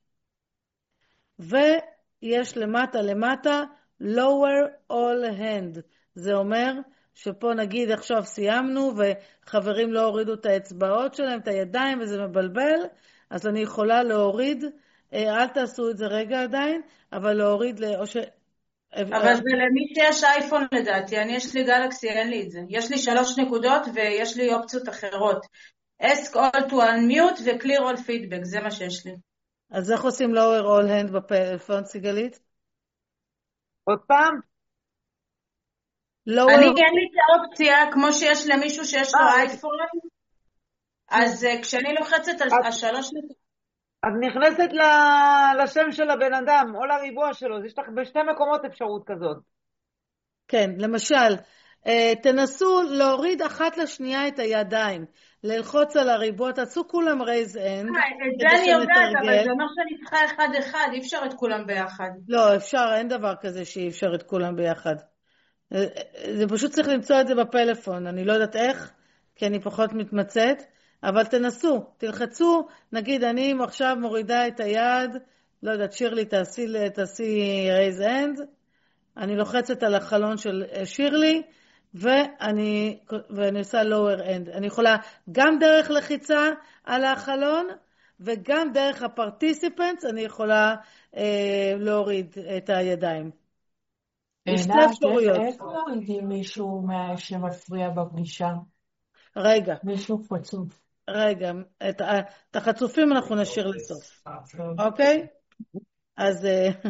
ויש למטה למטה lower all hand. זה אומר שפה נגיד עכשיו סיימנו וחברים לא הורידו את האצבעות שלהם, את הידיים, וזה מבלבל, אז אני יכולה להוריד, אל תעשו את זה רגע עדיין, אבל להוריד, או ש... אבל זה למי שיש אייפון לדעתי, אני יש לי גלקסי, אין לי את זה. יש לי שלוש נקודות ויש לי אופציות אחרות. ask all to unmute ו-clear all feedback, זה מה שיש לי. אז איך עושים lower all hand בפלאפון, סיגלית? עוד פעם? אני אין לי את האופציה, כמו שיש למישהו שיש לו אייפון, אז כשאני לוחצת על השלוש נקודות, אז נכנסת לשם של הבן אדם, או לריבוע שלו, יש לך בשתי מקומות אפשרות כזאת. כן, למשל, תנסו להוריד אחת לשנייה את הידיים, ללחוץ על הריבוע, תעשו כולם רייז אנד. את זה אני יודעת, אבל זה אומר שאני צריכה אחד אחד, אי אפשר את כולם ביחד. לא, אפשר, אין דבר כזה שאי אפשר את כולם ביחד. זה פשוט צריך למצוא את זה בפלאפון, אני לא יודעת איך, כי אני פחות מתמצאת, אבל תנסו, תלחצו, נגיד אני עכשיו מורידה את היד, לא יודעת, שירלי תעשי, תעשי רייז אנד, אני לוחצת על החלון של שירלי, ואני, ואני עושה lower end. אני יכולה גם דרך לחיצה על החלון, וגם דרך הפרטיסיפנטס, אני יכולה אה, להוריד את הידיים. יש שתי אפשרויות. איך מורידים מישהו שמפריע בפגישה? רגע. מישהו חצוף. רגע, את, את החצופים אנחנו נשאיר לסוף. אוקיי? אז,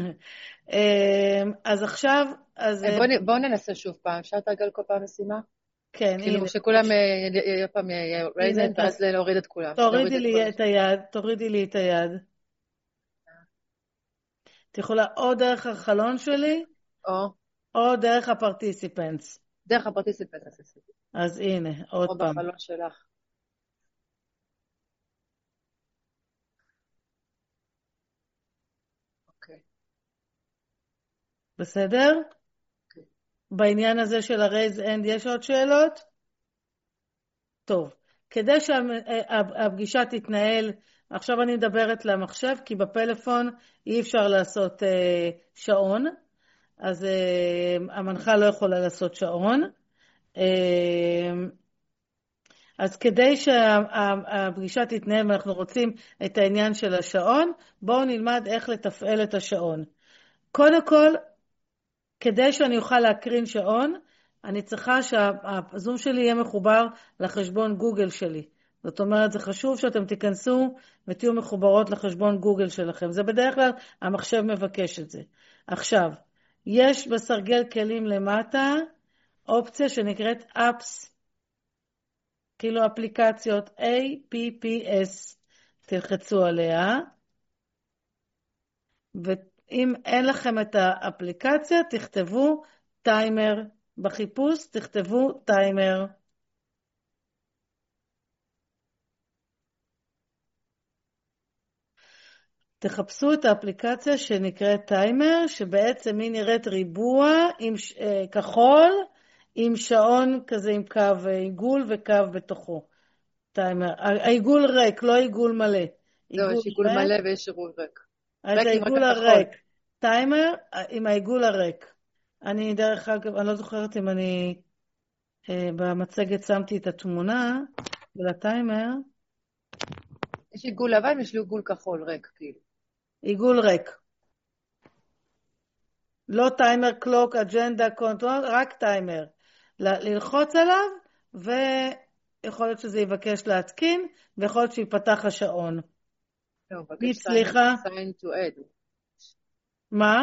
אז עכשיו... אז... בוא, בוא ננסה שוב פעם, אפשר לתרגל כל פעם משימה? כן, כאילו הנה. שכולם יהיה פעם רייזן, ואז להוריד את כולם. תורידי לי את היד, תורידי לי את היד. את יכולה או דרך החלון שלי, או, או דרך הפרטיסיפנטס. דרך הפרטיסיפנטס. אז הנה, עוד או פעם. או בחלון שלך. בסדר? Okay. בעניין הזה של הרייז אנד יש עוד שאלות? טוב, כדי שהפגישה תתנהל, עכשיו אני מדברת למחשב, כי בפלאפון אי אפשר לעשות אה, שעון, אז אה, המנחה לא יכולה לעשות שעון. אה, אז כדי שהפגישה תתנהל, אנחנו רוצים את העניין של השעון, בואו נלמד איך לתפעל את השעון. קודם כל, כדי שאני אוכל להקרין שעון, אני צריכה שהזום שלי יהיה מחובר לחשבון גוגל שלי. זאת אומרת, זה חשוב שאתם תיכנסו ותהיו מחוברות לחשבון גוגל שלכם. זה בדרך כלל, המחשב מבקש את זה. עכשיו, יש בסרגל כלים למטה אופציה שנקראת Apps, כאילו אפליקציות A P P S. תלחצו עליה, ו... אם אין לכם את האפליקציה, תכתבו טיימר. בחיפוש תכתבו טיימר. תחפשו את האפליקציה שנקראת טיימר, שבעצם היא נראית ריבוע עם אה, כחול, עם שעון כזה עם קו עיגול וקו בתוכו. טיימר. העיגול ריק, לא עיגול מלא. לא, יש עיגול מלא ויש עיגול ריק. אז העיגול הריק. טיימר עם העיגול הריק. אני דרך אגב, אני לא זוכרת אם אני אה, במצגת שמתי את התמונה ולטיימר. יש עיגול לבן, יש לי עיגול כחול ריק, כאילו. עיגול ריק. לא טיימר, קלוק, אג'נדה, קונטרול, רק טיימר. ל- ללחוץ עליו, ויכול להיות שזה יבקש להתקין, ויכול להיות שיפתח השעון. לא, מי סליחה? sign to add. מה?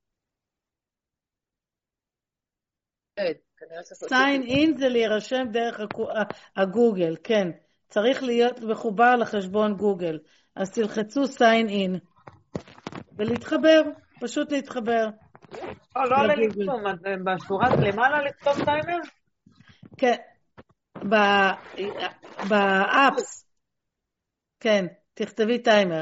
sign in זה להירשם דרך הגוגל, כן. צריך להיות מחובר לחשבון גוגל. אז תלחצו sign in. ולהתחבר, פשוט להתחבר. לא, לא עולה לכתוב, בשורה למעלה לכתוב טיימר? כן, באפס, כן, תכתבי טיימר.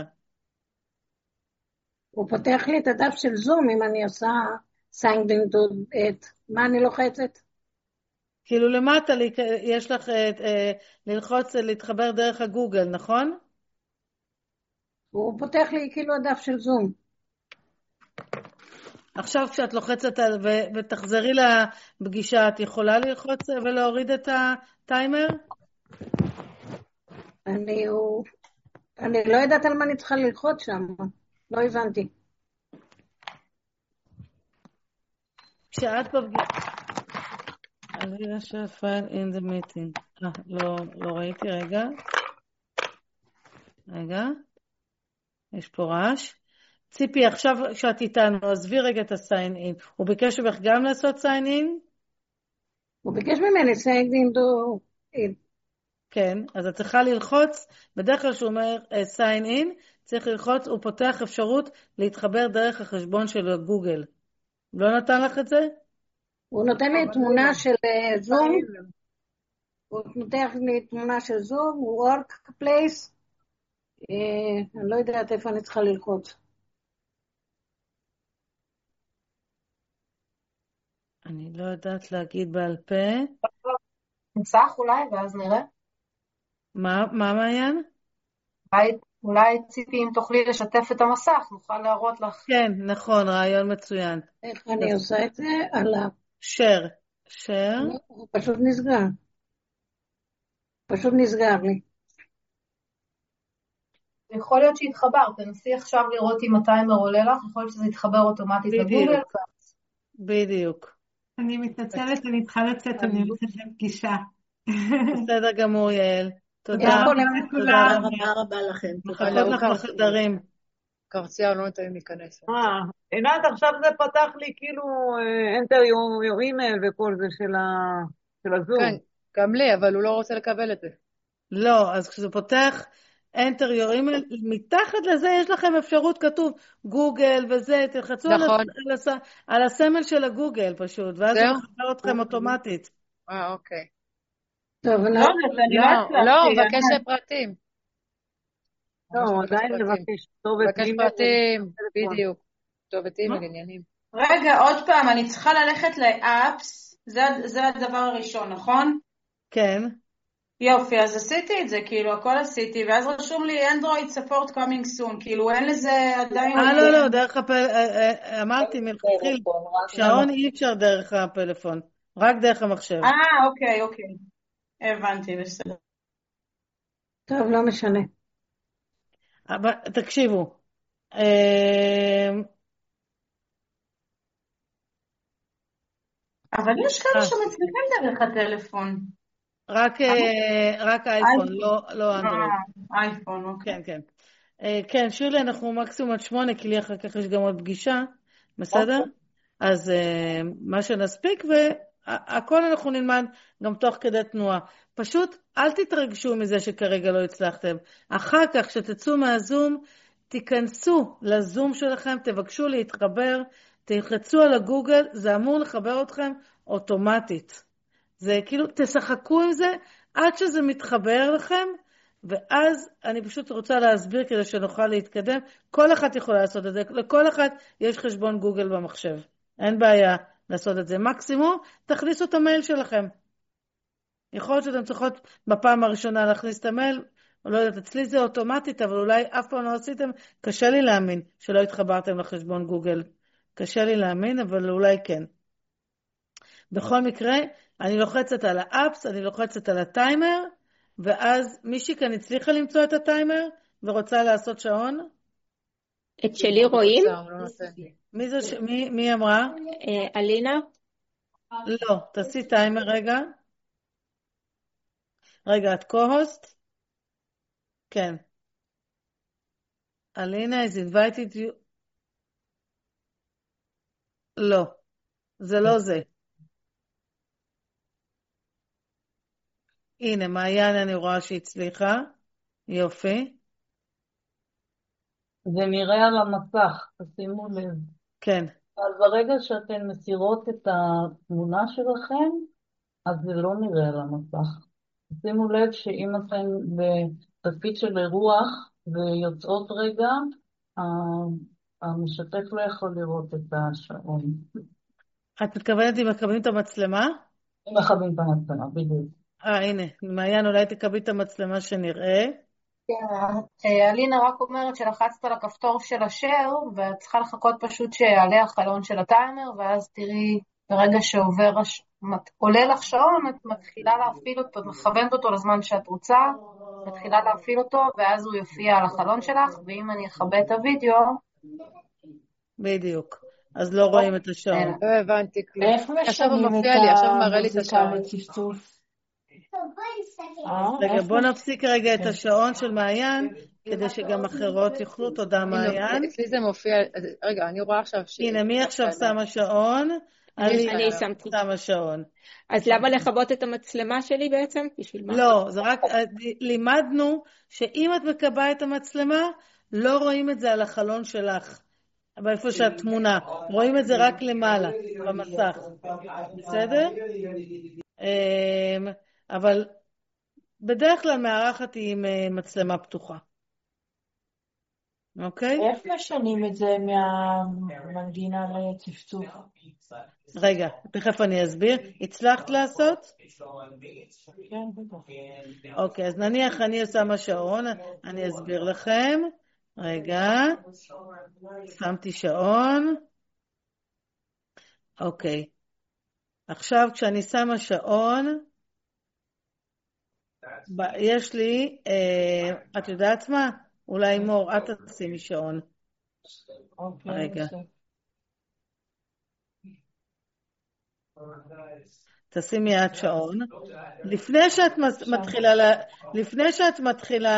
הוא פותח לי את הדף של זום אם אני עושה signed into it. מה אני לוחצת? כאילו למטה יש לך ללחוץ להתחבר דרך הגוגל, נכון? הוא פותח לי כאילו הדף של זום. עכשיו כשאת לוחצת ותחזרי לפגישה, את יכולה ללחוץ ולהוריד את הטיימר? אני, הוא... אני לא יודעת על מה אני צריכה ללחוץ שם. לא הבנתי. כשאת בפגישה... אני אשאר פייל in the meeting. אה, לא, לא ראיתי, רגע. רגע. יש פה רעש. ציפי, עכשיו כשאת איתנו, עזבי רגע את ה-sign in. הוא ביקש ממך גם לעשות sign in? הוא ביקש ממני sign in. כן, אז את צריכה ללחוץ, בדרך כלל שהוא אומר sign in, צריך ללחוץ, הוא פותח אפשרות להתחבר דרך החשבון של גוגל. לא נתן לך את זה? הוא נותן לי תמונה של אה, זום, הוא נותן לי תמונה של זום, הוא work place, אה, אני לא יודעת איפה אני צריכה ללחוץ. אני לא יודעת להגיד בעל פה. מסך אולי, ואז נראה. מה, מה מעיין? אולי, אולי ציפי, אם תוכלי לשתף את המסך, נוכל להראות לך. כן, נכון, רעיון מצוין. איך אני עושה את זה? על ה... שר, שר. לא, הוא פשוט נסגר. פשוט נסגר לי. יכול להיות שהתחבר, תנסי עכשיו לראות אם הטיימר עולה לך, יכול להיות שזה יתחבר אוטומטית לגוגל. בדיוק, בדיוק. אני מתנצלת, אני צריכה לצאת, אני יוצאת לפגישה. בסדר גמור, יעל. תודה. תודה תודה לכולם. תודה רבה לכם. מחכות לך בחדרים. קרצייה לא נותנים להיכנס. אה, עינת, עכשיו זה פתח לי כאילו אה, enter your, your email וכל זה של, ה, של הזום. כן, גם לי, אבל הוא לא רוצה לקבל את זה. לא, אז כשזה פותח enter your email, מתחת לזה יש לכם אפשרות כתוב גוגל וזה, תלחצו נכון. על, על, הס, על הסמל של הגוגל פשוט, ואז זהו? הוא מחבר אתכם אוטומטית. אה, אוקיי. טוב, לא, אני... אז אני לא לא, הצלחתי. לא, הוא עינת. מבקש פרטים. לא, ממש עדיין פרטים. מבקש כתובת מבקש אימייל פרטים, וטלפון. בדיוק. כתובת אימייל, עניינים. רגע, עוד פעם, אני צריכה ללכת לאפס, זה, זה הדבר הראשון, נכון? כן. יופי, אז עשיתי את זה, כאילו, הכל עשיתי, ואז רשום לי Android support coming soon, כאילו, אין לזה עדיין... אה, לא, לא, דרך הפל... אמרתי מלכתחיל, שעון אי אפשר דרך הפלאפון, רק דרך המחשב. אה, אוקיי, אוקיי. הבנתי, בסדר. טוב, לא משנה. אבל תקשיבו, אה, אבל יש כאלה אה, שמצליחים דרך הטלפון. רק אה, רק אייפון, לא לא אנדרואיד. אה, אייפון, אוקיי. כן, כן. אה, כן, שירלי, אנחנו מקסימום עד שמונה, כי לי אחר כך יש גם עוד פגישה, בסדר? אז אה, מה שנספיק, והכל אנחנו נלמד גם תוך כדי תנועה. פשוט אל תתרגשו מזה שכרגע לא הצלחתם. אחר כך, כשתצאו מהזום, תיכנסו לזום שלכם, תבקשו להתחבר, תלחצו על הגוגל, זה אמור לחבר אתכם אוטומטית. זה כאילו, תשחקו עם זה עד שזה מתחבר לכם, ואז אני פשוט רוצה להסביר כדי שנוכל להתקדם. כל אחד יכול לעשות את זה, לכל אחד יש חשבון גוגל במחשב. אין בעיה לעשות את זה. מקסימום, תכניסו את המייל שלכם. יכול להיות שאתם צריכות בפעם הראשונה להכניס את המייל, או לא יודעת, אצלי זה אוטומטית, אבל אולי אף פעם לא עשיתם, קשה לי להאמין שלא התחברתם לחשבון גוגל. קשה לי להאמין, אבל אולי כן. בכל מקרה, אני לוחצת על האפס, אני לוחצת על הטיימר, ואז מישהי כאן הצליחה למצוא את הטיימר, ורוצה לעשות שעון? את שלי רואים? מי, זה, ש... מי, מי אמרה? אה, אלינה? לא, תעשי טיימר רגע. רגע, את co-host? כן. אלינה is invited you. לא, זה לא זה. הנה, מעיין אני רואה שהצליחה. יופי. זה נראה על המסך, תשימו לב. כן. אז ברגע שאתן מסירות את התמונה שלכם, אז זה לא נראה על המסך. שימו לב שאם אתן בתפקיד של אירוח ויוצאות רגע, המשתף לא יכול לראות את השעון. את מתכוונת אם מקבלים את המצלמה? אם מקבלים את המצלמה, בדיוק. אה, הנה, מעיין, אולי תקבלי את המצלמה שנראה. כן, אלינה רק אומרת שלחצת על הכפתור של השאר, ואת צריכה לחכות פשוט שיעלה החלון של הטיימר, ואז תראי ברגע שעובר, עולה לך שעון, את מתחילה להפעיל אותו, מכוונת אותו לזמן שאת רוצה, מתחילה להפעיל אותו, ואז הוא יופיע על החלון שלך, ואם אני אכבה את הוידאו... בדיוק, אז לא רואים את השעון. לא הבנתי כלום. איך משנים את המוזיקה בצפצוף? רגע, בוא נפסיק רגע את השעון של מעיין, כדי שגם אחרות יוכלו. תודה מעיין. אצלי זה מופיע, רגע, אני רואה עכשיו ש... הנה, מי עכשיו שמה שעון? אני שמתי. שמה שעון. אז למה לכבות את המצלמה שלי בעצם? בשביל מה? לא, זה רק, לימדנו שאם את מקבעה את המצלמה, לא רואים את זה על החלון שלך. באיפה שהתמונה. רואים את זה רק למעלה, במסך. בסדר? אבל בדרך כלל מארחת היא עם מצלמה פתוחה. אוקיי? איך משנים את זה מהמנגינה לצפצוף? רגע, תכף אני אסביר. הצלחת לעשות? כן, בטח. אוקיי, אז נניח אני עושה מהשעון, אני אסביר לכם. רגע, שמתי שעון. אוקיי. עכשיו כשאני שמה שעון, יש לי, את יודעת מה? אולי מור, את תשימי שעון. רגע. תשימי את שעון. לפני שאת מתחילה, לפני שאת מתחילה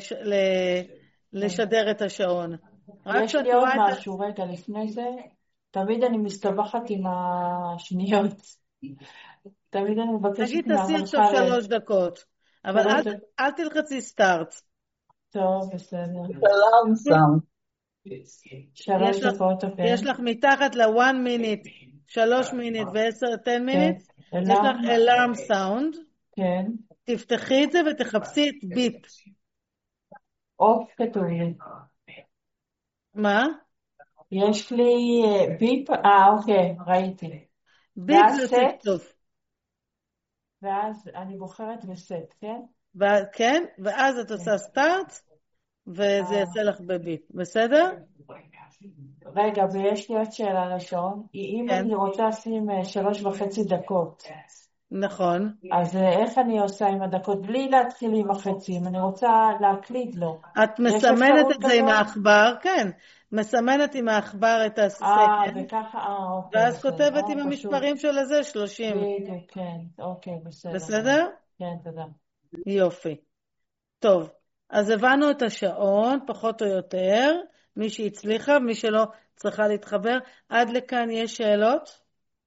לשדר את השעון. יש לי עוד משהו, רגע, לפני זה, תמיד אני מסתבכת עם השניות. תמיד אני מבקשת נגיד תעשי עכשיו שלוש דקות, אבל אל תלחצי סטארט. טוב, בסדר. שלום סאונד. שלוש דקות, אוקיי. יש לך מתחת ל-one minute, שלוש מיניט ועשר, ten minutes, יש לך alarm sound. כן. תפתחי את זה ותחפשי את ביפ. אוף כתוב לי. מה? יש לי ביפ, אה אוקיי, ראיתי. ביפ זה צפצוף. ואז אני בוחרת בסט, כן? כן, ואז את עושה סטארט, וזה יעשה לך בביפ, בסדר? רגע, ויש לי עוד שאלה לשעון. אם אני רוצה לשים שלוש וחצי דקות. נכון. אז איך אני עושה עם הדקות? בלי להתחיל עם החצים, אני רוצה להקליד לו. את מסמנת את זה עם העכבר, כן. מסמנת עם העכבר את הסקנד. אה, וככה, אה, אוקיי. ואז כותבת עם המספרים של הזה, שלושים. בדיוק, כן, אוקיי, בסדר. בסדר? כן, תודה. יופי. טוב, אז הבנו את השעון, פחות או יותר. מי שהצליחה, מי שלא צריכה להתחבר. עד לכאן יש שאלות?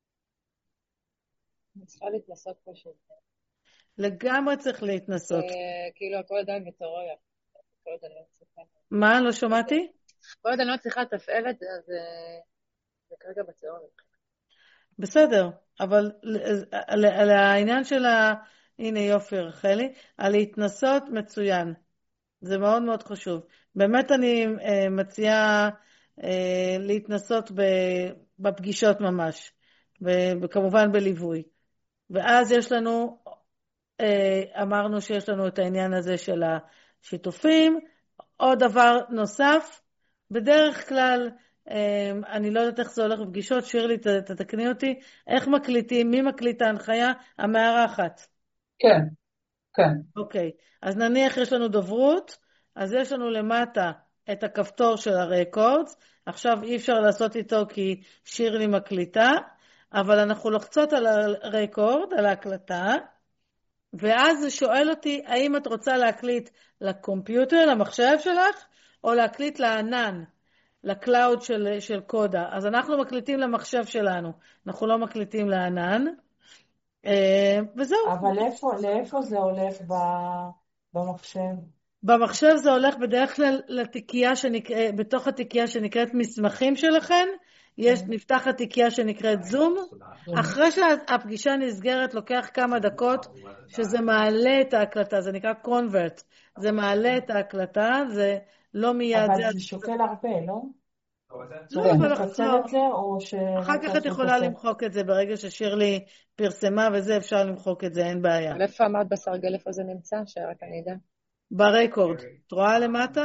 אני צריכה להתנסות פשוט. לגמרי צריך להתנסות. כאילו הכל עדיין בתיאוריה. מה? לא שמעתי? כל עוד אני לא צריכה לתפעל את זה, אז זה כרגע בתיאוריה. בסדר, אבל על העניין של ה... הנה יופי רחלי, על להתנסות מצוין. זה מאוד מאוד חשוב. באמת אני מציעה להתנסות בפגישות ממש, וכמובן בליווי. ואז יש לנו, אמרנו שיש לנו את העניין הזה של השיתופים. עוד דבר נוסף, בדרך כלל, אני לא יודעת איך זה הולך בפגישות, שירלי תתקני אותי, איך מקליטים, מי מקליט ההנחיה? המארחת. כן, כן. אוקיי, אז נניח יש לנו דוברות, אז יש לנו למטה את הכפתור של הרקורדס, עכשיו אי אפשר לעשות איתו כי שירלי מקליטה, אבל אנחנו לוחצות על הרקורד, על ההקלטה, ואז זה שואל אותי, האם את רוצה להקליט לקומפיוטר, למחשב שלך, או להקליט לענן, לקלאוד של, של קודה. אז אנחנו מקליטים למחשב שלנו, אנחנו לא מקליטים לענן, וזהו. אבל איפה, לאיפה זה הולך במחשב? במחשב זה הולך בדרך כלל לתיקייה שנקראת, בתוך התיקייה שנקראת מסמכים שלכם, יש נפתחת תיקייה שנקראת זום, אחרי שהפגישה נסגרת לוקח כמה דקות שזה מעלה את ההקלטה, זה נקרא convert, זה מעלה את ההקלטה, זה לא מיד. אבל זה שוקל הרבה, לא? לא, אבל אחר כך את יכולה למחוק את זה, ברגע ששירלי פרסמה וזה אפשר למחוק את זה, אין בעיה. איפה עמד בסרגל, איפה זה נמצא, שרק אני יודע? ברקורד, את רואה למטה?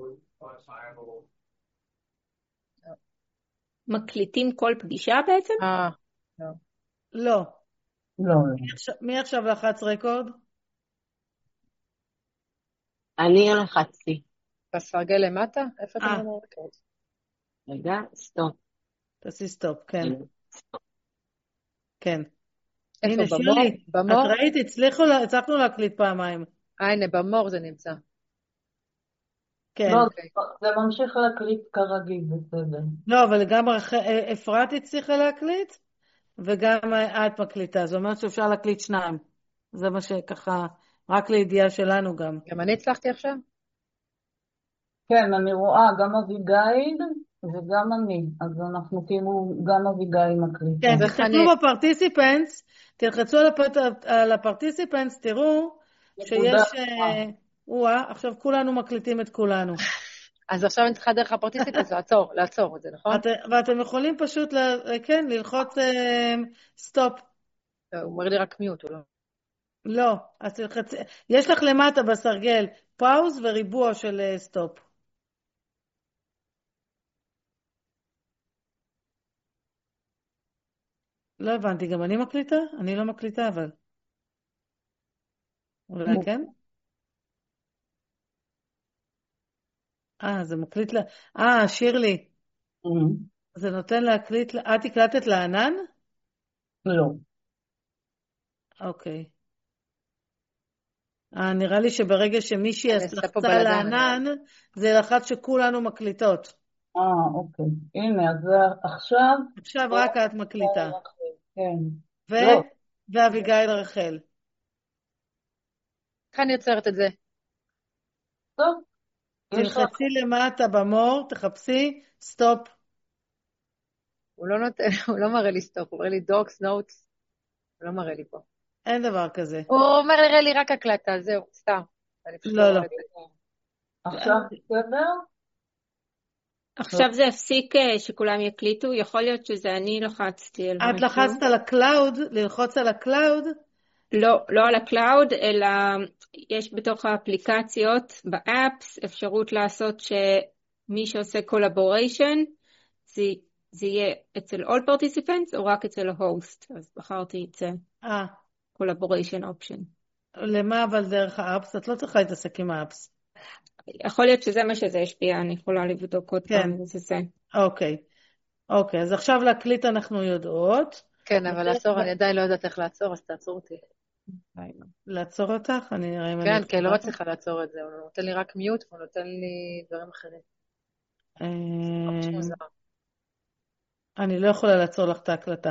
מקליטים כל פגישה בעצם? אה, לא. לא. לא. מי עכשיו לחץ רקורד? אני לחצתי. בסרגל למטה? איפה אתה אומר רקורד? רגע, סטופ. תעשי סטופ, כן. כן. איפה, הנה שירלי, במור? את ראית, הצלחנו להקליט פעמיים. אה, הנה, במור זה נמצא. כן. לא, זה ממשיך להקליט כרגיל, בסדר. לא, אבל גם אפרת הצליחה להקליט, וגם את מקליטה. זאת אומרת שאפשר להקליט שניים. זה מה שככה, רק לידיעה שלנו גם. גם אני הצלחתי עכשיו? כן, אני רואה גם אביגיל וגם אני, אז אנחנו כאילו, גם אביגיל מקליטה. כן, אז איך אני... תסתכלו בפרטיסיפנטס, תלחצו על הפרט- על הפרטיסיפנטס, תראו נקודה. שיש... אה, וואה, עכשיו כולנו מקליטים את כולנו. אז עכשיו אני צריכה דרך הפרטיסיפנס לעצור, לעצור את זה, נכון? את, ואתם יכולים פשוט, ל, כן, ללחוץ אה, סטופ. הוא אומר לי רק מיוט, הוא לא... לא, אז תלחצ... יש לך למטה בסרגל פאוז וריבוע של אה, סטופ. לא הבנתי, גם אני מקליטה? אני לא מקליטה, אבל. אולי כן? אה, זה מקליט לה... אה, שירלי. זה נותן להקליט... את הקלטת לענן? לא. אוקיי. אה, נראה לי שברגע שמישהי אני אעשה פה לחצה בלגן, לענן, זה לחץ שכולנו מקליטות. אה, אוקיי. הנה, אז זה עכשיו... עכשיו רק את מקליטה. כן. ו... לא. ואביגיל רחל. איך אני יוצרת את זה? טוב. תלחצי למטה במור, תחפשי, סטופ. הוא לא נותן, הוא לא מראה לי סטופ, הוא מראה לי דוקס, נוטס, הוא לא מראה לי פה. אין דבר כזה. הוא אומר לי, לי רק הקלטה, זהו, סתם. לא, לא. עכשיו בסדר? עכשיו זה הפסיק אה, שכולם יקליטו, יכול להיות שזה אני לחצתי על את משהו. לחצת על הקלאוד, ללחוץ על הקלאוד? לא, לא על הקלאוד, אלא יש בתוך האפליקציות, באפס, אפשרות לעשות שמי שעושה קולבוריישן, זה, זה יהיה אצל all participants או רק אצל ההוסט. אז בחרתי את זה. אה. קולבוריישן אופשן. למה אבל דרך האפס? את לא צריכה להתעסק עם האפס. יכול להיות שזה מה שזה השפיע, אני יכולה לבדוק עוד כן. פעם אם זה זה. אוקיי. אוקיי, אז עכשיו להקליט אנחנו יודעות. כן, אבל לעצור, אני עדיין לא יודעת איך לעצור, אז תעצור אותי. לעצור אותך? אני אראה אם אני... כן, כי לא מצליחה לעצור את זה, הוא נותן לי רק מיוט, הוא נותן לי דברים אחרים. אני לא יכולה לעצור לך את ההקלטה.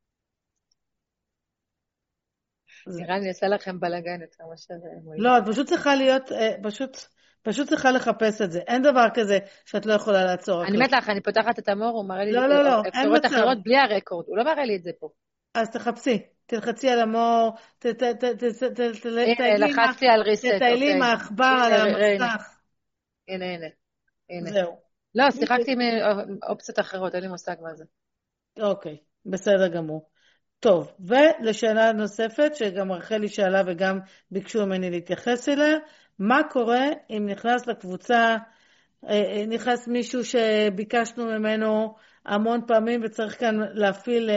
נראה לי אעשה לכם בלגן יותר מאשר... לא, את פשוט צריכה להיות, פשוט, פשוט צריכה לחפש את זה. אין דבר כזה שאת לא יכולה לעצור. אני מת לך, אני פותחת את המור, הוא מראה לי לא, לא, לא, אפשרויות אחרות בלי הרקורד, הוא לא מראה לי את זה פה. אז תחפשי, תלחצי על המור, לחצתי על ריסט, תטיילי עם העכבר על המסך. הנה, הנה, הנה. זהו. לא, שיחקתי עם אופציות אחרות, אין לי מושג מה זה. אוקיי, בסדר גמור. טוב, ולשאלה נוספת, שגם רחלי שאלה וגם ביקשו ממני להתייחס אליה, מה קורה אם נכנס לקבוצה, נכנס מישהו שביקשנו ממנו המון פעמים וצריך כאן להפעיל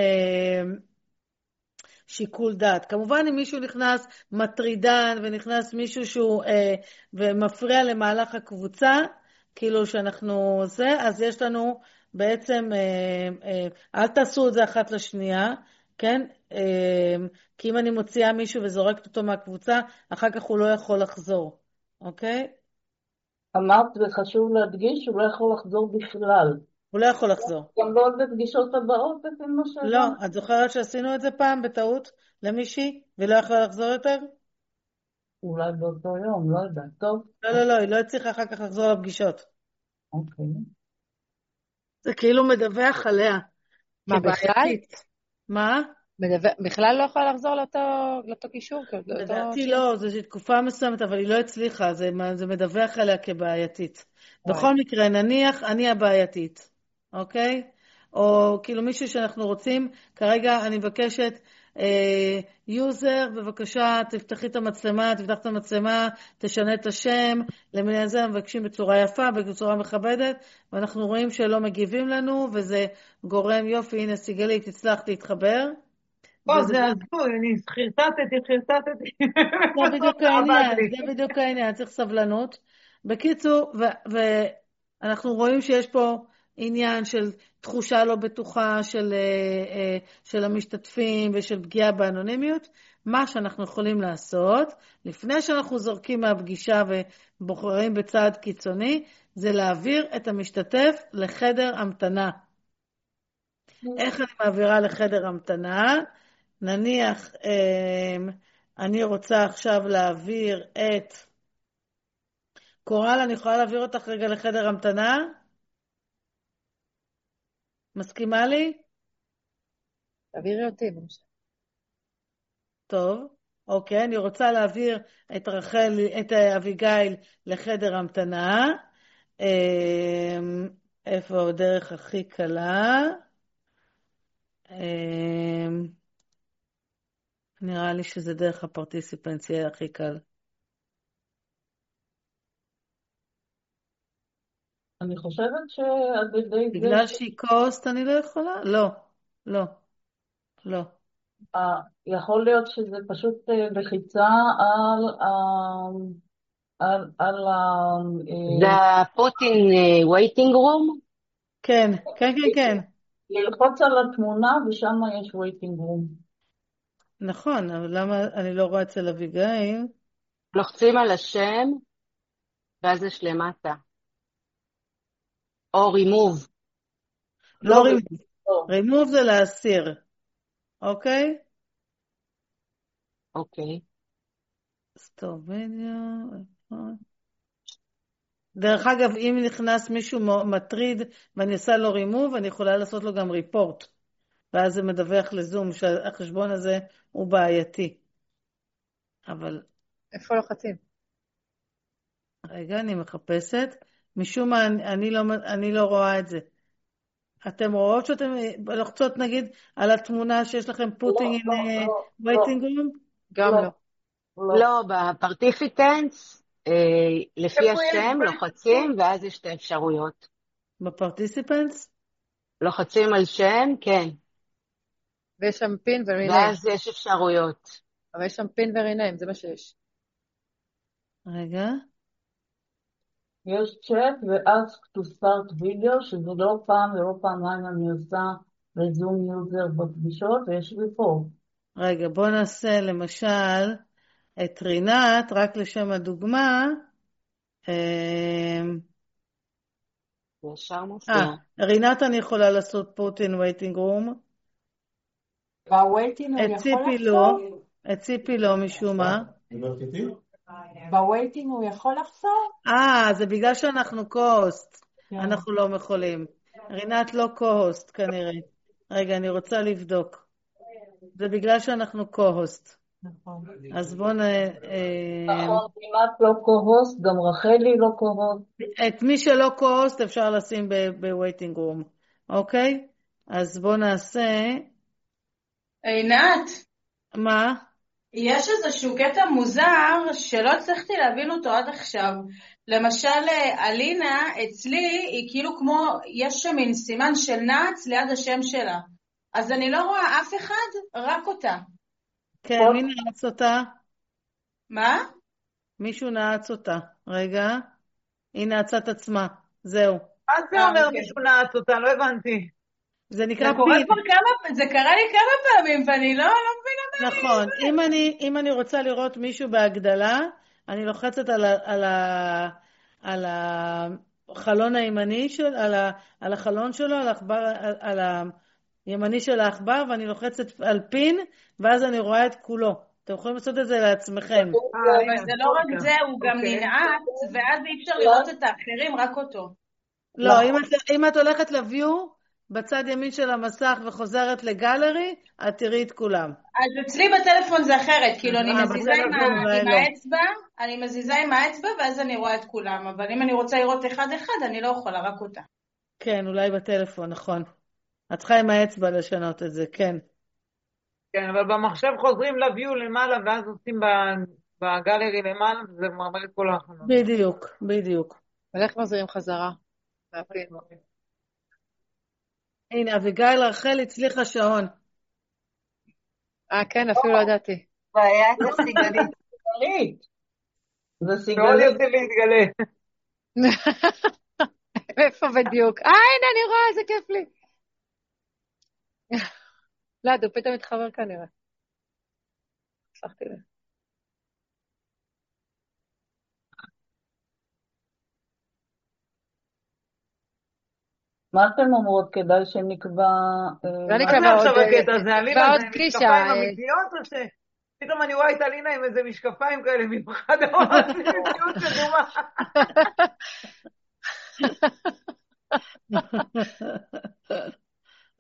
שיקול דעת. כמובן אם מישהו נכנס מטרידן ונכנס מישהו שהוא ומפריע למהלך הקבוצה, כאילו שאנחנו זה, אז יש לנו בעצם, אל תעשו את זה אחת לשנייה, כן? כי אם אני מוציאה מישהו וזורקת אותו מהקבוצה, אחר כך הוא לא יכול לחזור, אוקיי? אמרת וחשוב להדגיש, הוא לא יכול לחזור בכלל. הוא לא יכול לחזור. גם לא בפגישות הבאות, לפי מה שאמרת? לא, את זוכרת שעשינו את זה פעם בטעות למישהי, ולא יכולה לחזור יותר? אולי באותו יום, לא יודע, טוב. לא, לא, לא, היא לא הצליחה אחר כך לחזור לפגישות. אוקיי. זה כאילו מדווח עליה. מה, בכלל? מה? בכלל לא יכולה לחזור לאותו קישור? לדעתי לא, זו תקופה מסוימת, אבל היא לא הצליחה, זה מדווח עליה כבעייתית. בכל מקרה, נניח, אני הבעייתית, אוקיי? או כאילו מישהו שאנחנו רוצים, כרגע אני מבקשת, יוזר, בבקשה, תפתחי את המצלמה, תפתח את המצלמה, תשנה את השם, למען זה מבקשים בצורה יפה, בצורה מכבדת, ואנחנו רואים שלא מגיבים לנו, וזה גורם יופי, הנה סיגלית, הצלחת להתחבר. פה, זה הזוי, אני חרטטתי, חרטטתי. זה בדיוק העניין, זה בדיוק העניין, צריך סבלנות. בקיצור, ואנחנו רואים שיש פה עניין של תחושה לא בטוחה של, של המשתתפים ושל פגיעה באנונימיות. מה שאנחנו יכולים לעשות, לפני שאנחנו זורקים מהפגישה ובוחרים בצעד קיצוני, זה להעביר את המשתתף לחדר המתנה. איך אני מעבירה לחדר המתנה? נניח, אני רוצה עכשיו להעביר את קורל, אני יכולה להעביר אותך רגע לחדר המתנה? מסכימה לי? תעבירי אותי, בבקשה. טוב, אוקיי, אני רוצה להעביר את רחל, את אביגיל לחדר המתנה. איפה הדרך הכי קלה? נראה לי שזה דרך הפרטיסיפנט יהיה הכי קל. אני חושבת שעד ידי זה... בגלל שהיא קוסט אני לא יכולה? לא, לא, לא. יכול להיות שזה פשוט לחיצה על על על זה פוטין waiting room? כן, כן, כן, כן. ללחוץ על התמונה ושם יש waiting room. נכון, אבל למה אני לא רואה אצל אביגיל? לוחצים על השם ואז יש למטה. או remove. לא remove. remove זה להסיר. אוקיי? אוקיי. סטופ וידאו. דרך אגב, אם נכנס מישהו מטריד ואני עושה לו remove, אני יכולה לעשות לו גם report. ואז זה מדווח לזום שהחשבון הזה הוא בעייתי. אבל... איפה לוחצים? רגע, אני מחפשת. משום מה, אני לא, אני לא רואה את זה. אתם רואות שאתם לוחצות נגיד על התמונה שיש לכם putting in waiting room? גם לא. לא, בפרטיסיפנטס, לפי השם לוחצים ואז יש את האפשרויות. בפרטיסיפנטס? לוחצים על שם, כן. ויש שם פין וריניים. ואז יש אפשרויות. אבל יש שם פין וריניים, זה מה שיש. רגע. יש צ'אט ו-ask to start video, שזה לא פעם ולא פעמיים אני עושה לזום יוזר בפגישות, ויש report. רגע, בוא נעשה למשל את רינת, רק לשם הדוגמה. ישר מופיע. אה, רינת אני יכולה לעשות put in waiting room. בווייטינג הוא יכול לחזור? את ציפי לא משום מה. בווייטינג הוא יכול לחזור? אה, זה בגלל שאנחנו קוסט. אנחנו לא יכולים. רינת לא קוסט כנראה. רגע, אני רוצה לבדוק. זה בגלל שאנחנו קוסט. נכון. אז בוא נ... נכון, רינת לא קוסט, גם רחלי לא קוסט. את מי שלא קוסט אפשר לשים בווייטינג רום. אוקיי? אז בוא נעשה... עינת. מה? יש איזשהו קטע מוזר שלא הצלחתי להבין אותו עד עכשיו. למשל, אלינה, אצלי, היא כאילו כמו, יש שם מין סימן של נעץ ליד השם שלה. אז אני לא רואה אף אחד, רק אותה. כן, מי נעץ אותה? מה? מישהו נעץ אותה. רגע. היא נעצת עצמה. זהו. מה זה אומר מישהו נעץ אותה? לא הבנתי. זה נקרא פין. זה קרה לי כמה פעמים, ואני לא מבינה מה. נכון. אם אני, אם אני רוצה לראות מישהו בהגדלה, אני לוחצת על ה, על ה, על החלון הימני של, על ה, על החלון שלו, על העכבר, על, על הימני של העכבר, ואני לוחצת על פין, ואז אני רואה את כולו. אתם יכולים לעשות את זה לעצמכם. אבל זה לא רק זה, הוא גם ננעץ, ואז אי אפשר לראות את האחרים, רק אותו. לא, אם את הולכת לביו, בצד ימין של המסך וחוזרת לגלרי, את תראי את כולם. אז אצלי בטלפון זה אחרת, כאילו אני מזיזה עם האצבע, אני מזיזה עם האצבע ואז אני רואה את כולם, אבל אם אני רוצה לראות אחד אחד, אני לא יכולה, רק אותה. כן, אולי בטלפון, נכון. את צריכה עם האצבע לשנות את זה, כן. כן, אבל במחשב חוזרים לביו למעלה, ואז עושים בגלרי למעלה, וזה מרמל את כל ההכנות. בדיוק, בדיוק. ואיך מחזירים חזרה? מהפין. הנה, אביגיל רחל הצליחה שעון. אה, כן, אפילו לא ידעתי. והיה את הסיגלית. זה סיגלית. מאוד יוצא להתגלה. איפה בדיוק? אה, הנה, אני רואה, איזה כיף לי. לא, הוא פתאום מתחבר כנראה. הצלחתי לה. מה אתם אומרות? כדאי שנקבע... לא נקבע עוד פגישה. פתאום אני רואה את אלינה עם איזה משקפיים כאלה מיוחד.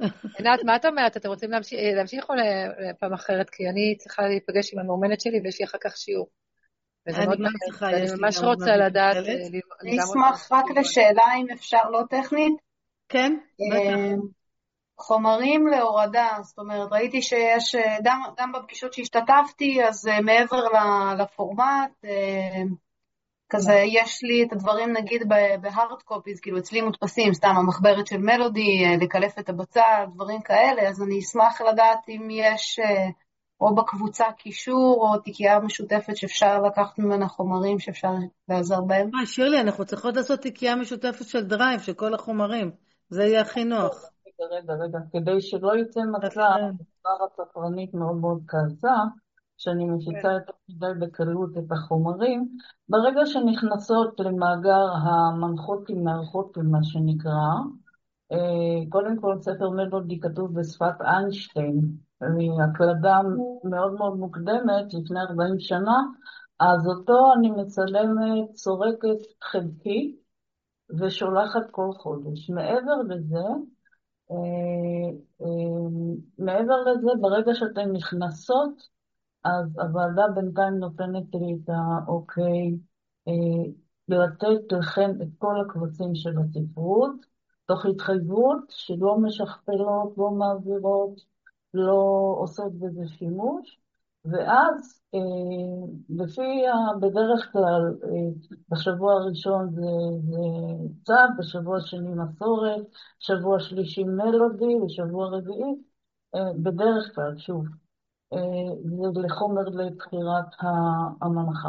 עינת, מה את אומרת? אתם רוצים להמשיך, להמשיך או לפעם אחרת? כי אני צריכה להיפגש עם המאומנת שלי ויש לי אחר כך שיעור. וזה אני מאוד גם מעניין, צריכה, ואני יש לי ממש גם רוצה עונה לדעת, מטופלת. אה, ל- אני אני גם רוצה אשמח רק לשמוע. לשאלה אם אפשר לא טכנית. כן, בטח. אה, חומרים להורדה, זאת אומרת, ראיתי שיש, אה, גם, גם בפגישות שהשתתפתי, אז אה, מעבר ל- לפורמט, אה, כזה, יש לי את הדברים נגיד בהארד קופיז, כאילו אצלי מודפסים, סתם המחברת של מלודי, אה, לקלף את הבצל, דברים כאלה, אז אני אשמח לדעת אם יש אה, או בקבוצה קישור או תיקייה משותפת שאפשר לקחת ממנה חומרים שאפשר לעזר בהם. אה, שירלי, אנחנו צריכות לעשות תיקייה משותפת של דרייב, של כל החומרים. זה יהיה הכי נוח. רגע, רגע, רגע, כדי שלא יצא מצב, לכן. כבר הספרנית מאוד מאוד כעסה, שאני מפיצה יותר מדי בקלות את החומרים, ברגע שנכנסות למאגר המנחותים מערכותים, מה שנקרא, אה, קודם כל ספר מלודי כתוב בשפת איינשטיין, הקלדה מאוד מאוד מוקדמת, לפני ארבעים שנה, אז אותו אני מצלמת, סורקת חלקי, ושולחת כל חודש. מעבר לזה, אה, אה, מעבר לזה, ברגע שאתן נכנסות, אז הוועדה בינתיים נותנת לי את האוקיי, אה, לתת לכם את כל הקבצים של הספרות, תוך התחייבות שלא משכפלות, לא מעבירות, לא עושות בזה שימוש, ואז אה, לפי, ה- בדרך כלל, אה, בשבוע הראשון זה, זה צו, בשבוע שני מסורת, שבוע שלישי מלודי, ושבוע רביעי, אה, בדרך כלל, שוב, אה, זה לחומר לבחירת המנחה.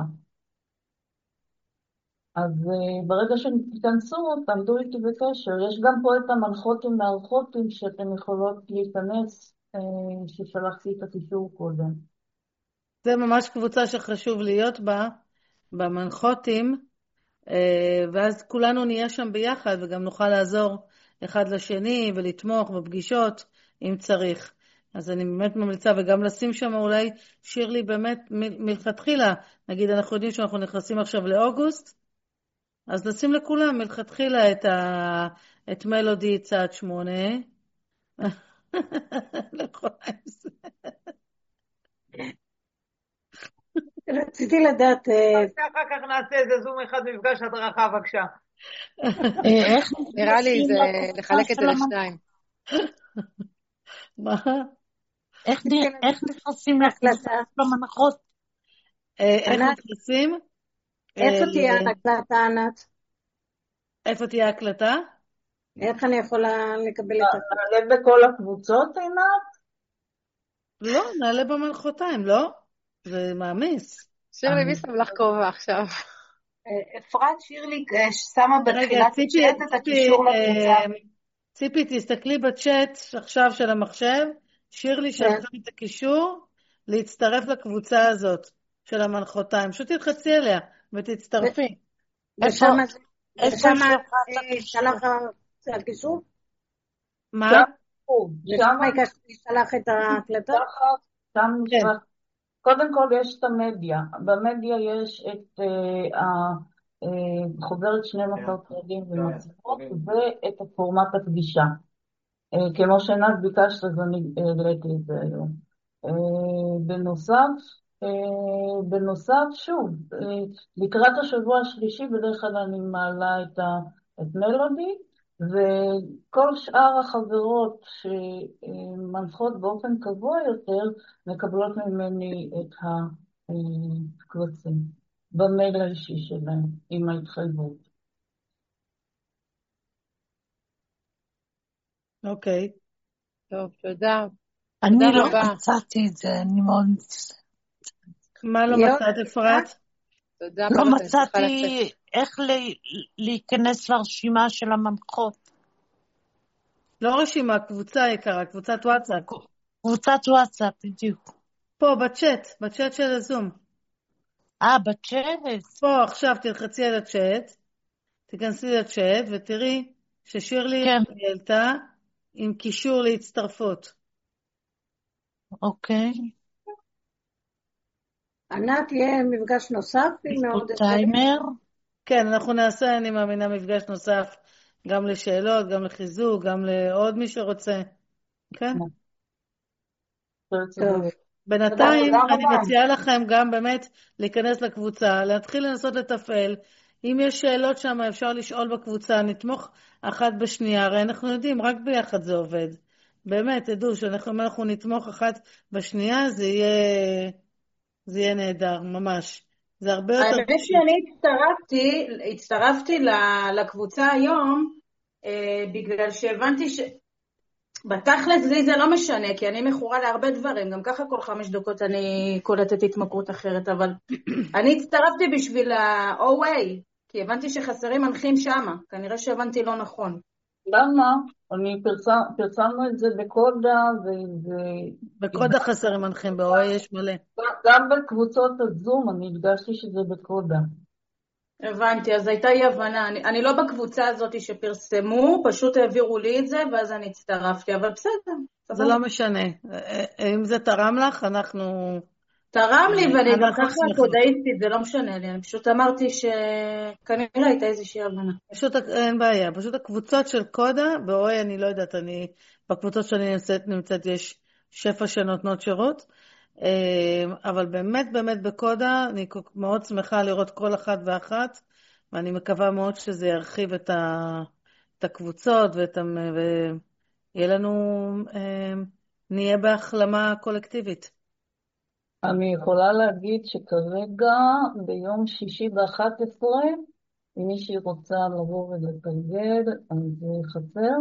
אז uh, ברגע שתיכנסו, תעמדו איתי בקשר. יש גם פה את המנחותים מערכותים שאתם יכולות להיכנס, uh, ששלחתי את הקישור קודם. זה ממש קבוצה שחשוב להיות בה, במנחותים, uh, ואז כולנו נהיה שם ביחד, וגם נוכל לעזור אחד לשני ולתמוך בפגישות אם צריך. אז אני באמת ממליצה, וגם לשים שם אולי, שירלי באמת מ- מלכתחילה, נגיד אנחנו יודעים שאנחנו נכנסים עכשיו לאוגוסט, אז נשים לכולם מלכתחילה את, ה... את מלודי צעד שמונה. רציתי לדעת... אחר כך נעשה איזה זום אחד מפגש הדרכה, בבקשה. נראה לי זה לחלק את זה לשניים. מה? איך נכנסים להקלטה במנחות? איך נכנסים? איפה תהיה ההקלטה, ענת? איפה תהיה ההקלטה? איך אני יכולה לקבל את זה? נעלה בכל הקבוצות, עינת? לא, נעלה במנחותיים, לא? זה מעמיס. שירלי, מי שם לך כובע עכשיו? אפרת, שירלי שמה בתחילת הצ'אט את הקישור לקבוצה. ציפי, תסתכלי בצ'אט עכשיו של המחשב, שירלי שלחה את הקישור להצטרף לקבוצה הזאת של המנחותיים. פשוט תלחצי אליה ותצטרפי. ושם שלח את הקישור? מה? שם שלח את ההקלטה? שם נשלח. קודם כל יש את המדיה. במדיה יש את חוברת שנים עשר צעדים ומצוות ואת הפורמט הפגישה. כמו שעינת ביקשת, אז אני העליתי את זה היום. בנוסף, בנוסף, שוב, לקראת השבוע השלישי בדרך כלל אני מעלה את, ה, את מלודי, וכל שאר החברות שמנחות באופן קבוע יותר, מקבלות ממני את הקבצים במייל האישי שלהם, עם ההתחייבות. אוקיי. טוב, תודה. אני לא מצאתי את זה, אני מאוד מצטערת. מה לא מצאת, אפרת? תודה. לא מצאתי איך להיכנס לרשימה של המנחות. לא רשימה, קבוצה יקרה, קבוצת וואטסאפ. קבוצת וואטסאפ, בדיוק. פה, בצ'אט, בצ'אט של הזום. אה, בצ'אט? פה, עכשיו תלחצי על הצ'אט, תיכנסי לצ'אט ותראי ששירלי העלתה עם קישור להצטרפות. אוקיי. ענת, יהיה מפגש נוסף? טיימר? כן, אנחנו נעשה, אני מאמינה, מפגש נוסף, גם לשאלות, גם לחיזוק, גם לעוד מי שרוצה. כן. טוב. בינתיים תודה אני רבה. מציעה לכם גם באמת להיכנס לקבוצה, להתחיל לנסות לתפעל. אם יש שאלות שם אפשר לשאול בקבוצה, נתמוך אחת בשנייה, הרי אנחנו יודעים, רק ביחד זה עובד. באמת, תדעו שאנחנו אם אנחנו נתמוך אחת בשנייה, זה יהיה, זה יהיה נהדר, ממש. זה הרבה יותר האמת שאני הצטרפתי, הצטרפתי ל- לקבוצה היום, אה, בגלל שהבנתי ש... בתכלס לי זה לא משנה, כי אני מכורה להרבה דברים, גם ככה כל חמש דקות אני קולטת התמכרות אחרת, אבל אני הצטרפתי בשביל ה-או איי, כי הבנתי שחסרים מנחים שמה, כנראה שהבנתי לא נכון. למה? אני פרסם, פרסמנו את זה בקודה, ו... ו- בקודה חסרים מנחים, ב-או איי יש מלא. גם בקבוצות הזום אני הדגשתי שזה בקודה. הבנתי, אז הייתה אי הבנה, אני, אני לא בקבוצה הזאת שפרסמו, פשוט העבירו לי את זה, ואז אני הצטרפתי, אבל בסדר. זה לא משנה, אם זה תרם לך, אנחנו... תרם לי, ואני גם אנחנו ככה שמחים. קודאיסטית, זה לא משנה לי, אני פשוט אמרתי שכנראה הייתה איזושהי הבנה. פשוט אין בעיה, פשוט הקבוצות של קודה, ב-או איי אני לא יודעת, אני, בקבוצות שאני נמצאת, נמצאת יש שפע שנותנות שירות, אבל באמת באמת בקודה אני מאוד שמחה לראות כל אחת ואחת, ואני מקווה מאוד שזה ירחיב את, ה, את הקבוצות, ואת, ויהיה לנו, נהיה בהחלמה קולקטיבית. אני יכולה להגיד שכרגע ביום שישי ב-אחת עשרה, אם מישהי רוצה לבוא ולתרגל, אז חסר.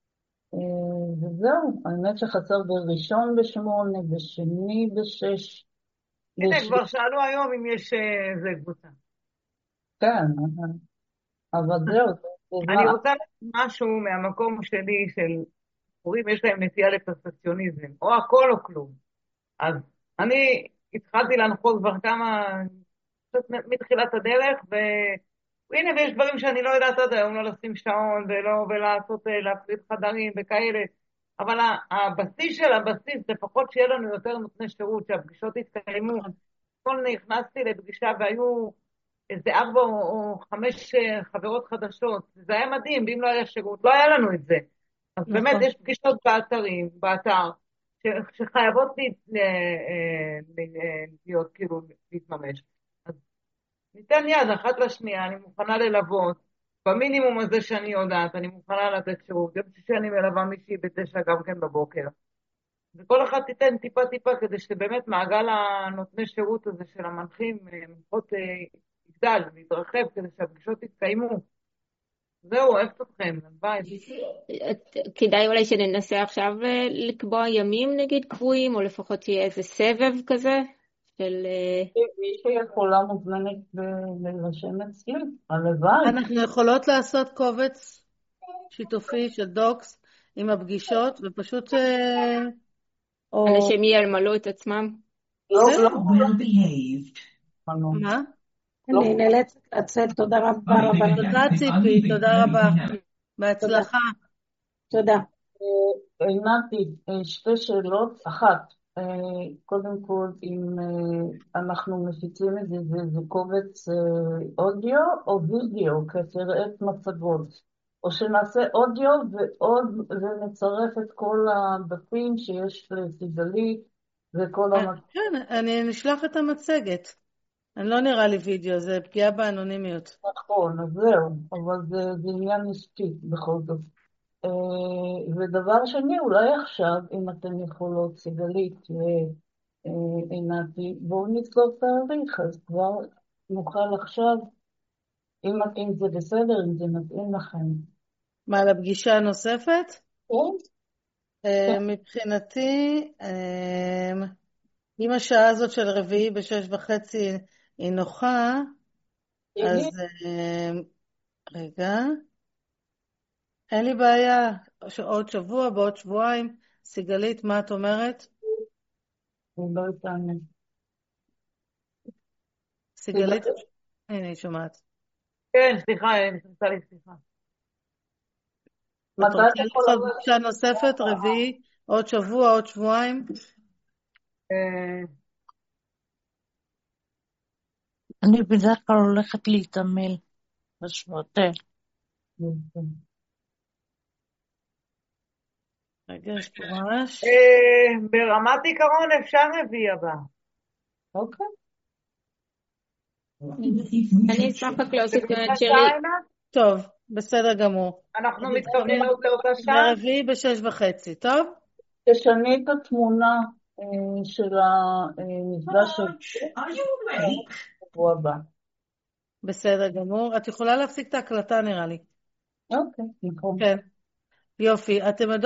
וזהו, האמת שחסר בראשון בשמונה, בשני בשש. הנה, כבר שאלו היום אם יש איזה קבוצה. כן, אבל זהו. אני רוצה משהו מהמקום שלי של הורים, יש להם נטייה לפרפקציוניזם, או הכל או כלום. אז אני התחלתי להנחות כבר כמה, מתחילת הדרך, והנה, ויש דברים שאני לא יודעת עד היום, לא לשים שעון, ולא, ולעשות, להפריד חדרים וכאלה, אבל הבסיס של הבסיס, לפחות שיהיה לנו יותר נותני שירות, שהפגישות התקיימו, כל נכנסתי לפגישה והיו איזה ארבע או חמש חברות חדשות, זה היה מדהים, ואם לא היה שירות, לא היה לנו את זה. אז באמת יש פגישות באתרים, באתר, שחייבות להיות כאילו להתממש. אז ניתן יד אחת לשנייה, אני מוכנה ללוות, במינימום הזה שאני יודעת, אני מוכנה לתת שירות, גם שאני מלווה מישהי בתשע גם כן בבוקר. וכל אחד תיתן טיפה טיפה כדי שבאמת מעגל הנותני שירות הזה של המנחים, מנחות יגדל ויתרחב כדי שהפגישות יתקיימו. זהו, אוהבת אתכם, ביי. כדאי אולי שננסה עכשיו לקבוע ימים נגיד קבועים, או לפחות שיהיה איזה סבב כזה של... מי שיכולה מוזמנת להירשם אצלי, הלוואי. אנחנו יכולות לעשות קובץ שיתופי של דוקס עם הפגישות, ופשוט... אנשים ילמלו את עצמם. לא, לא. מה? אני נאלצת לצאת, תודה רבה רבה. תודה ציפי, תודה רבה. בהצלחה. תודה. עינתי, שתי שאלות. אחת, קודם כל, אם אנחנו מפיצים את זה, זה קובץ אודיו או וידאו, כתראה מצגות. או שנעשה אודיו ועוד, ונצרף את כל הדפים שיש לסיגלית וכל המצגת. כן, אני נשלח את המצגת. אני לא נראה לי וידאו, זה פגיעה באנונימיות. נכון, אז זהו, אבל זה, זה עניין עסקי בכל זאת. ודבר שני, אולי עכשיו, אם אתם יכולות, סיגלית ועינתי, בואו נצלול תאריך, אז כבר נוכל עכשיו, אם, אם זה בסדר, אם זה מתאים לכם. מה, לפגישה הנוספת? כן. מבחינתי, אם השעה הזאת של רביעי בשש וחצי היא נוחה, אז רגע, אין לי בעיה, עוד שבוע, בעוד שבועיים. סיגלית, מה את אומרת? אני לא אתענה. סיגלית, הנה היא שומעת. כן, סליחה, אני נכנסה לי סליחה. את רוצה לעשות פגישה נוספת, רביעי, עוד שבוע, עוד שבועיים? אני בדרך כלל הולכת להתעמל בשבועות. רגע, יש פה רעש. אה, ברמת עיקרון אפשר רביעי הבא. אוקיי. אני אשמח רק להוסיף את בבקשה, שירלי. אנה? טוב, בסדר גמור. אנחנו מתכוונים לאותה שעה? ברביעי בשש וחצי, טוב? תשני את התמונה אה, של המפגש שבוע הבא. בסדר גמור. את יכולה להפסיק את ההקלטה נראה לי. אוקיי, נכון. כן. יופי. אתם